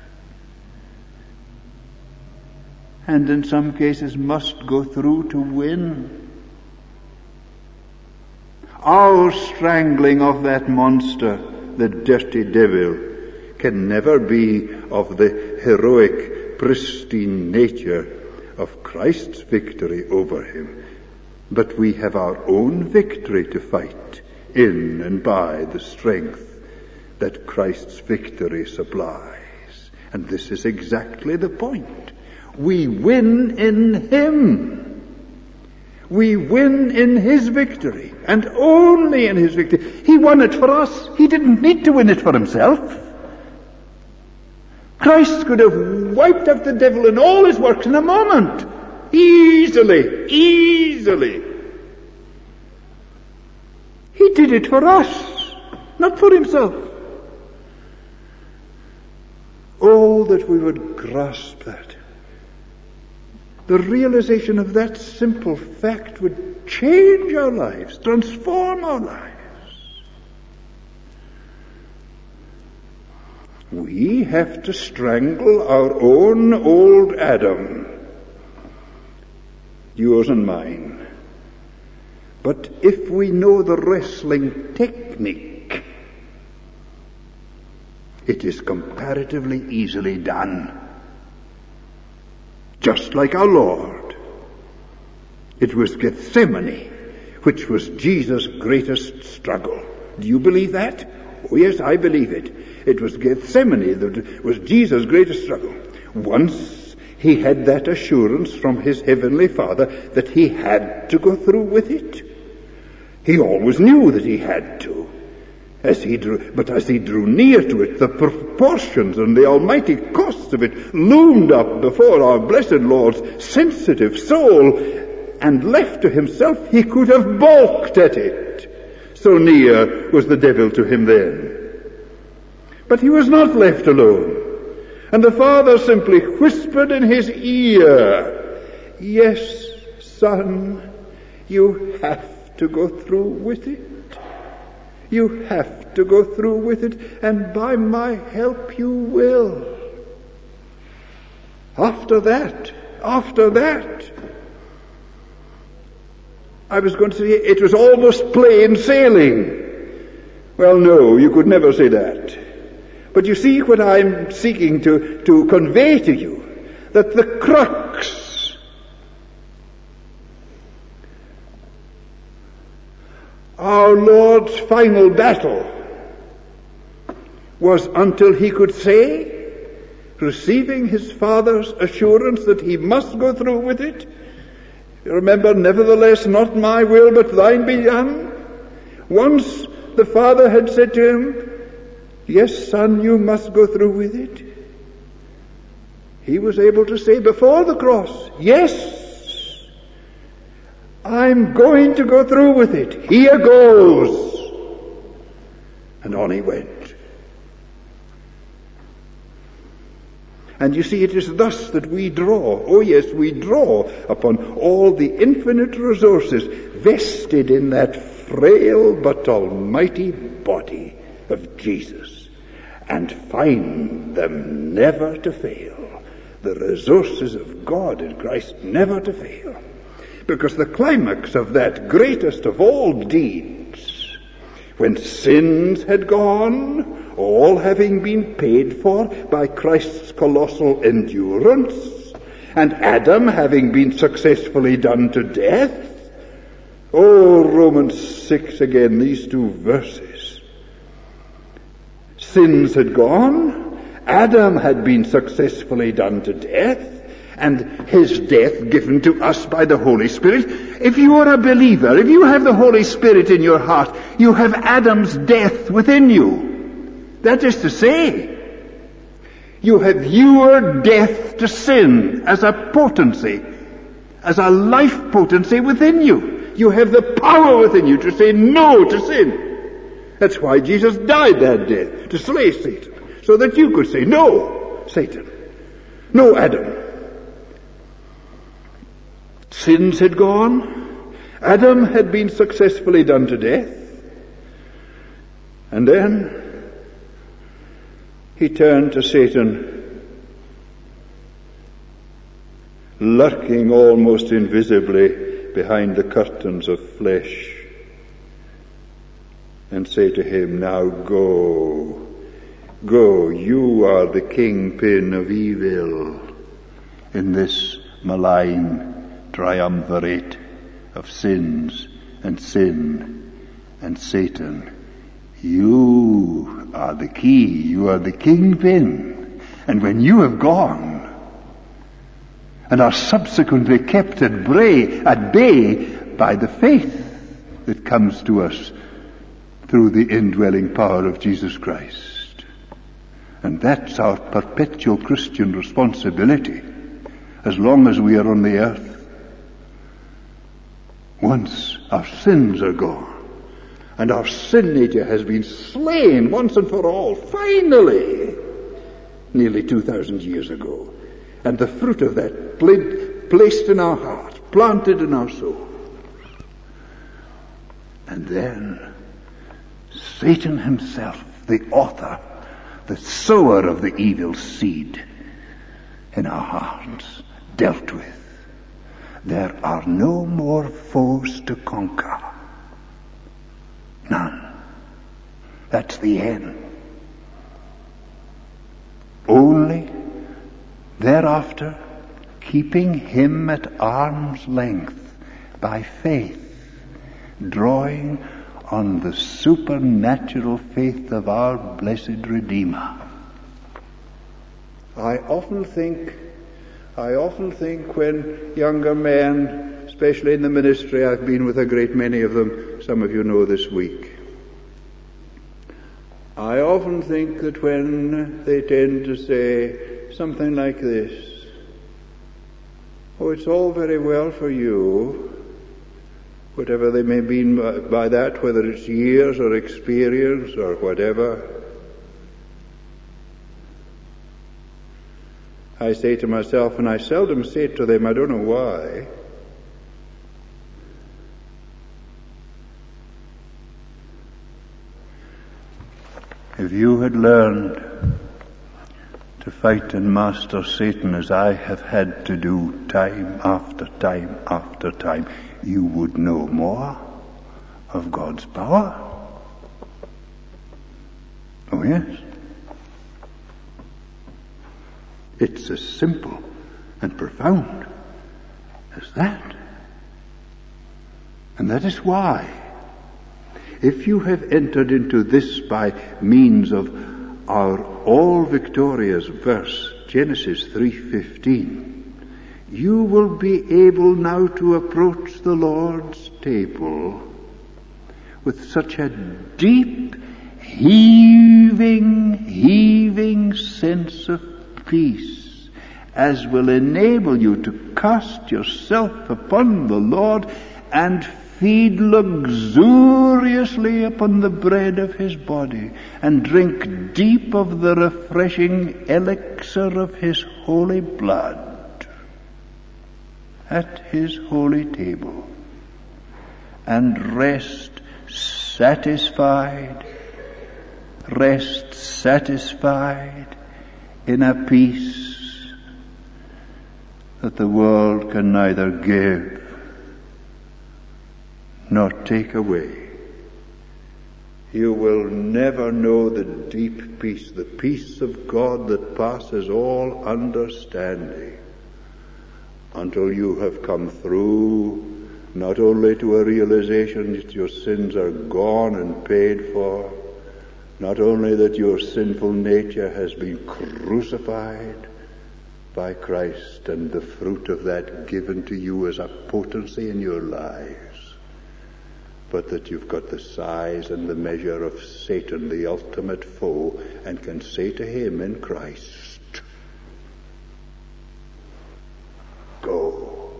and in some cases must go through to win. Our strangling of that monster, the dirty devil, can never be of the heroic, pristine nature of Christ's victory over him. But we have our own victory to fight in and by the strength that Christ's victory supplies. And this is exactly the point. We win in him. We win in his victory, and only in his victory. He won it for us. He didn't need to win it for himself. Christ could have wiped out the devil and all his works in a moment. Easily, easily. He did it for us, not for himself. Oh, that we would grasp that. The realization of that simple fact would change our lives, transform our lives. We have to strangle our own old Adam, yours and mine. But if we know the wrestling technique, it is comparatively easily done. Just like our Lord. It was Gethsemane, which was Jesus' greatest struggle. Do you believe that? Oh yes, I believe it. It was Gethsemane that was Jesus' greatest struggle. Once he had that assurance from his heavenly Father that he had to go through with it. He always knew that he had to. As he drew, but as he drew near to it, the proportions and the almighty costs of it loomed up before our blessed Lord's sensitive soul, and left to himself, he could have balked at it. So near was the devil to him then. But he was not left alone. And the Father simply whispered in his ear, "Yes, son, you have to go through with it. You have to go through with it, and by my help you will." After that, after that, I was going to say it was almost plain sailing. Well, no, you could never say that. But you see what I'm seeking to, to convey to you, that the crux our Lord's final battle was until he could say, receiving his Father's assurance that he must go through with it, remember, nevertheless, not my will, but thine be done. Once the Father had said to him, "Yes, son, you must go through with it," he was able to say before the cross, "Yes, I'm going to go through with it. Here goes." And on he went. And you see, it is thus that we draw, oh yes, we draw upon all the infinite resources vested in that frail but almighty body of Jesus, and find them never to fail. The resources of God in Christ never to fail. Because the climax of that greatest of all deeds, when sins had gone, all having been paid for by Christ's colossal endurance, and Adam having been successfully done to death. Oh, Romans six again, these two verses. Sins had gone, Adam had been successfully done to death, and his death given to us by the Holy Spirit. If you are a believer, if you have the Holy Spirit in your heart, you have Adam's death within you. That is to say, you have your death to sin as a potency, as a life potency within you. You have the power within you to say no to sin. That's why Jesus died that day, to slay Satan, so that you could say no, Satan. No, Adam. Sins had gone. Adam had been successfully done to death. And then he turned to Satan, lurking almost invisibly behind the curtains of flesh, and say to him, "Now go, go, you are the kingpin of evil in this malign triumvirate of sins and sin and Satan. You are the key, you are the kingpin, and when you have gone and are subsequently kept at bay, at bay by the faith that comes to us through the indwelling power of Jesus Christ. And that's our perpetual Christian responsibility as long as we are on the earth. Once our sins are gone, and our sin nature has been slain once and for all, finally, nearly two thousand years ago. And the fruit of that placed in our hearts, planted in our soul. And then Satan himself, the author, the sower of the evil seed in our hearts, dealt with. There are no more foes to conquer. None. That's the end. Only thereafter keeping him at arm's length by faith, drawing on the supernatural faith of our blessed Redeemer. I often think, I often think when younger men, especially in the ministry, I've been with a great many of them, some of you know this week. I often think that when they tend to say something like this, oh, it's all very well for you, whatever they may mean by, by that, whether it's years or experience or whatever, I say to myself, and I seldom say it to them, I don't know why, if you had learned to fight and master Satan as I have had to do time after time after time, you would know more of God's power. Oh yes. It's as simple and profound as that. And that is why, if you have entered into this by means of our all-victorious verse, Genesis three fifteen, you will be able now to approach the Lord's table with such a deep, heaving, heaving sense of peace as will enable you to cast yourself upon the Lord and feed luxuriously upon the bread of his body, and drink deep of the refreshing elixir of his holy blood at his holy table, and rest satisfied, rest satisfied in a peace that the world can neither give nor take away. You will never know the deep peace, the peace of God that passes all understanding, until you have come through not only to a realization that your sins are gone and paid for, not only that your sinful nature has been crucified by Christ and the fruit of that given to you as a potency in your lives, but that you've got the size and the measure of Satan, the ultimate foe, and can say to him in Christ, go.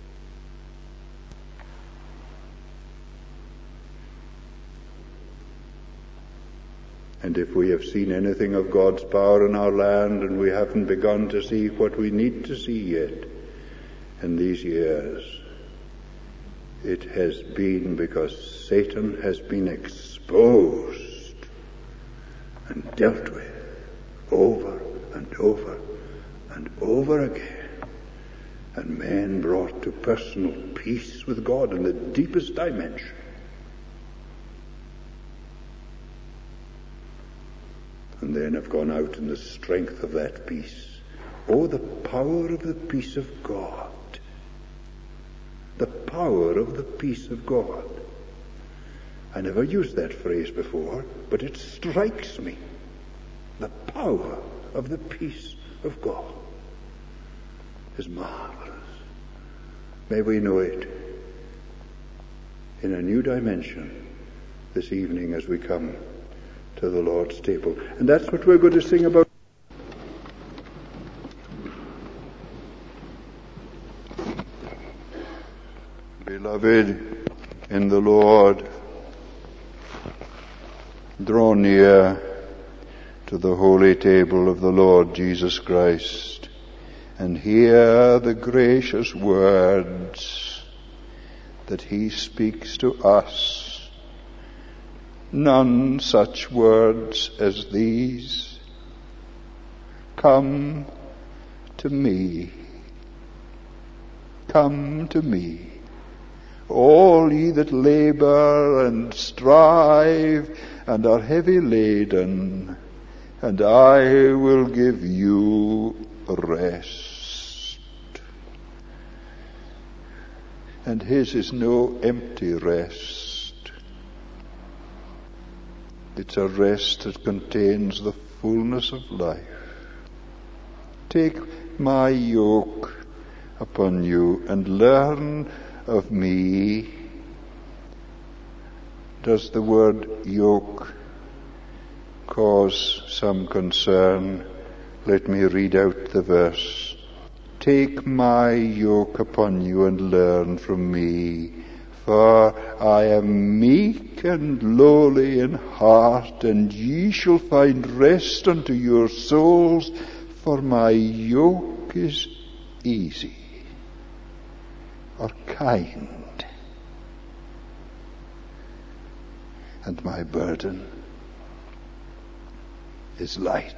And if we have seen anything of God's power in our land, and we haven't begun to see what we need to see yet in these years, it has been because Satan has been exposed and dealt with over and over and over again, and men brought to personal peace with God in the deepest dimension. And then have gone out in the strength of that peace. Oh, the power of the peace of God. The power of the peace of God. I never used that phrase before, but it strikes me. The power of the peace of God is marvelous. May we know it in a new dimension this evening as we come to the Lord's table. And that's what we're going to sing about. Beloved in the Lord, draw near to the holy table of the Lord Jesus Christ and hear the gracious words that he speaks to us. None such words as these. Come to me. Come to me. All ye that labor and strive and are heavy laden, and I will give you rest. And his is no empty rest. It's a rest that contains the fullness of life. Take my yoke upon you and learn of me, Does the word yoke cause some concern? Let me read out the verse. Take my yoke upon you and learn from me, for I am meek and lowly in heart, and ye shall find rest unto your souls, for my yoke is easy or kind, and my burden is light.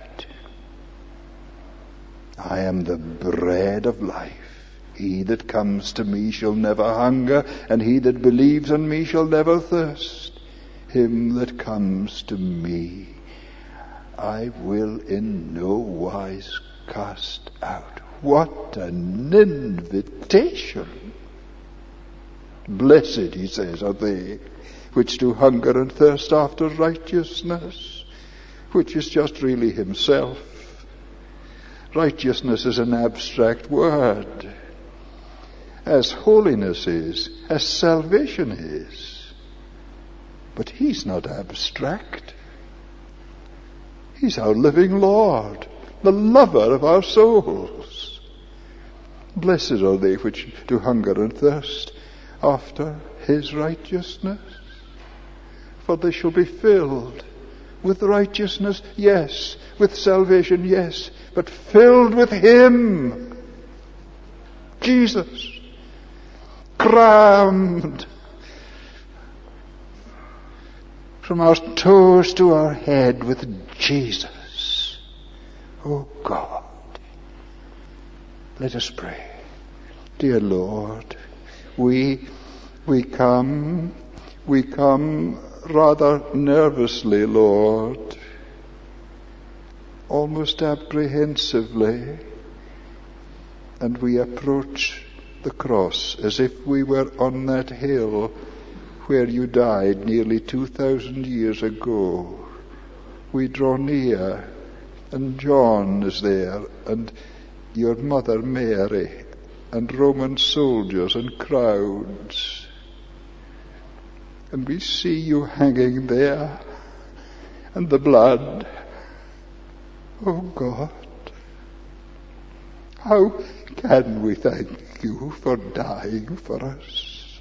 I am the bread of life. He that comes to me shall never hunger, and he that believes on me shall never thirst. Him that comes to me I will in no wise cast out. What an invitation! Blessed, he says, are they which do hunger and thirst after righteousness, which is just really himself. Righteousness is an abstract word, as holiness is, as salvation is. But he's not abstract. He's our living Lord, the lover of our souls. Blessed are they which do hunger and thirst after his righteousness, for they shall be filled with righteousness, yes, with salvation, yes, but filled with him, Jesus, crammed from our toes to our head with Jesus. Oh God, let us pray. Dear Lord, we we come, we come rather nervously, Lord, almost apprehensively, and we approach the cross as if we were on that hill where you died nearly two thousand years ago. We draw near, and John is there, and your mother Mary, and Roman soldiers and crowds. And we see you hanging there, and the blood. Oh God, how can we thank you for dying for us?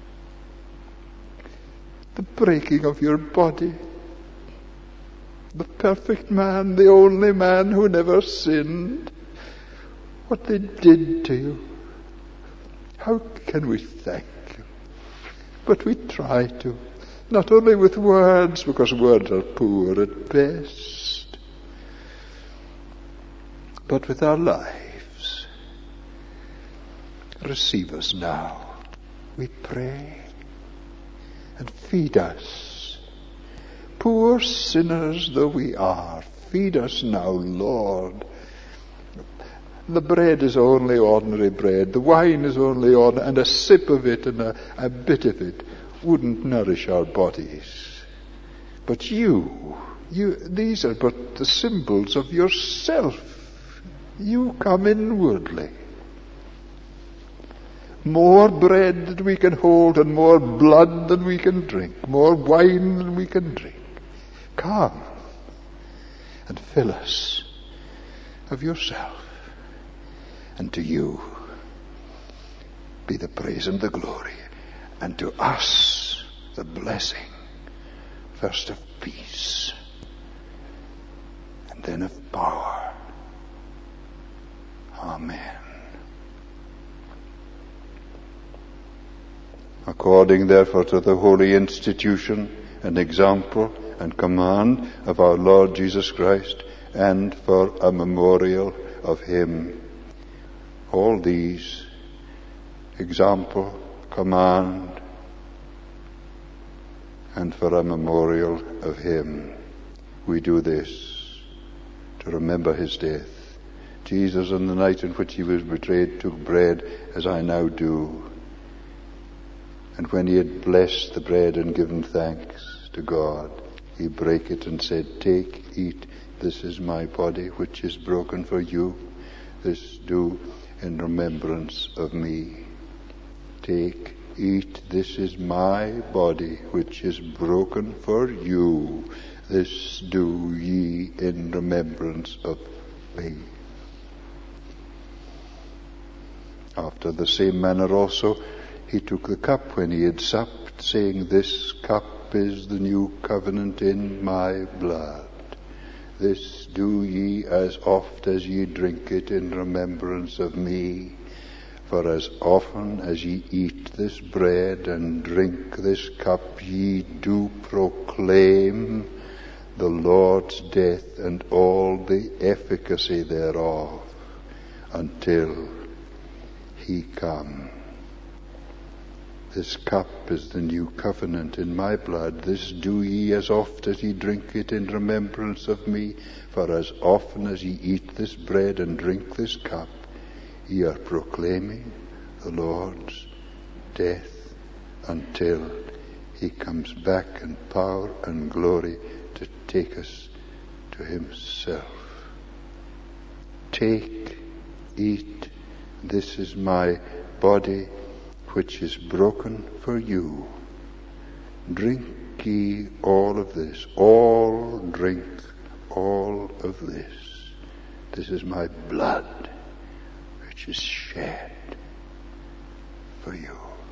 The breaking of your body, the perfect man, the only man who never sinned, what they did to you. How can we thank you? But we try to, not only with words, because words are poor at best, but with our lives. Receive us now, we pray, and feed us. Poor sinners though we are, feed us now, Lord. The bread is only ordinary bread, the wine is only ordinary, and a sip of it and a, a bit of it wouldn't nourish our bodies. But you, you, these are but the symbols of yourself. You come inwardly. More bread than we can hold, and more blood than we can drink, more wine than we can drink. Come and fill us of yourself. And to you be the praise and the glory, and to us the blessing, first of peace, and then of power. Amen. According therefore to the holy institution and example and command of our Lord Jesus Christ, and for a memorial of him, all these, example, command, and for a memorial of him, we do this to remember his death. Jesus, on the night in which he was betrayed, took bread, as I now do. And when he had blessed the bread and given thanks to God, he brake it and said, "Take, eat, this is my body, which is broken for you. This do in remembrance of me." Take, eat, this is my body, which is broken for you. This do ye in remembrance of me. After the same manner also he took the cup when he had supped, saying, This cup is the new covenant in my blood. This do ye as oft as ye drink it in remembrance of me. For as often as ye eat this bread and drink this cup, ye do proclaim the Lord's death and all the efficacy thereof until he come. This cup is the new covenant in my blood. This do ye as oft as ye drink it in remembrance of me. For as often as ye eat this bread and drink this cup, ye are proclaiming the Lord's death until he comes back in power and glory to take us to himself. Take, eat, this is my body which is broken for you. Drink ye all of this, all drink all of this. This is my blood which is shed for you.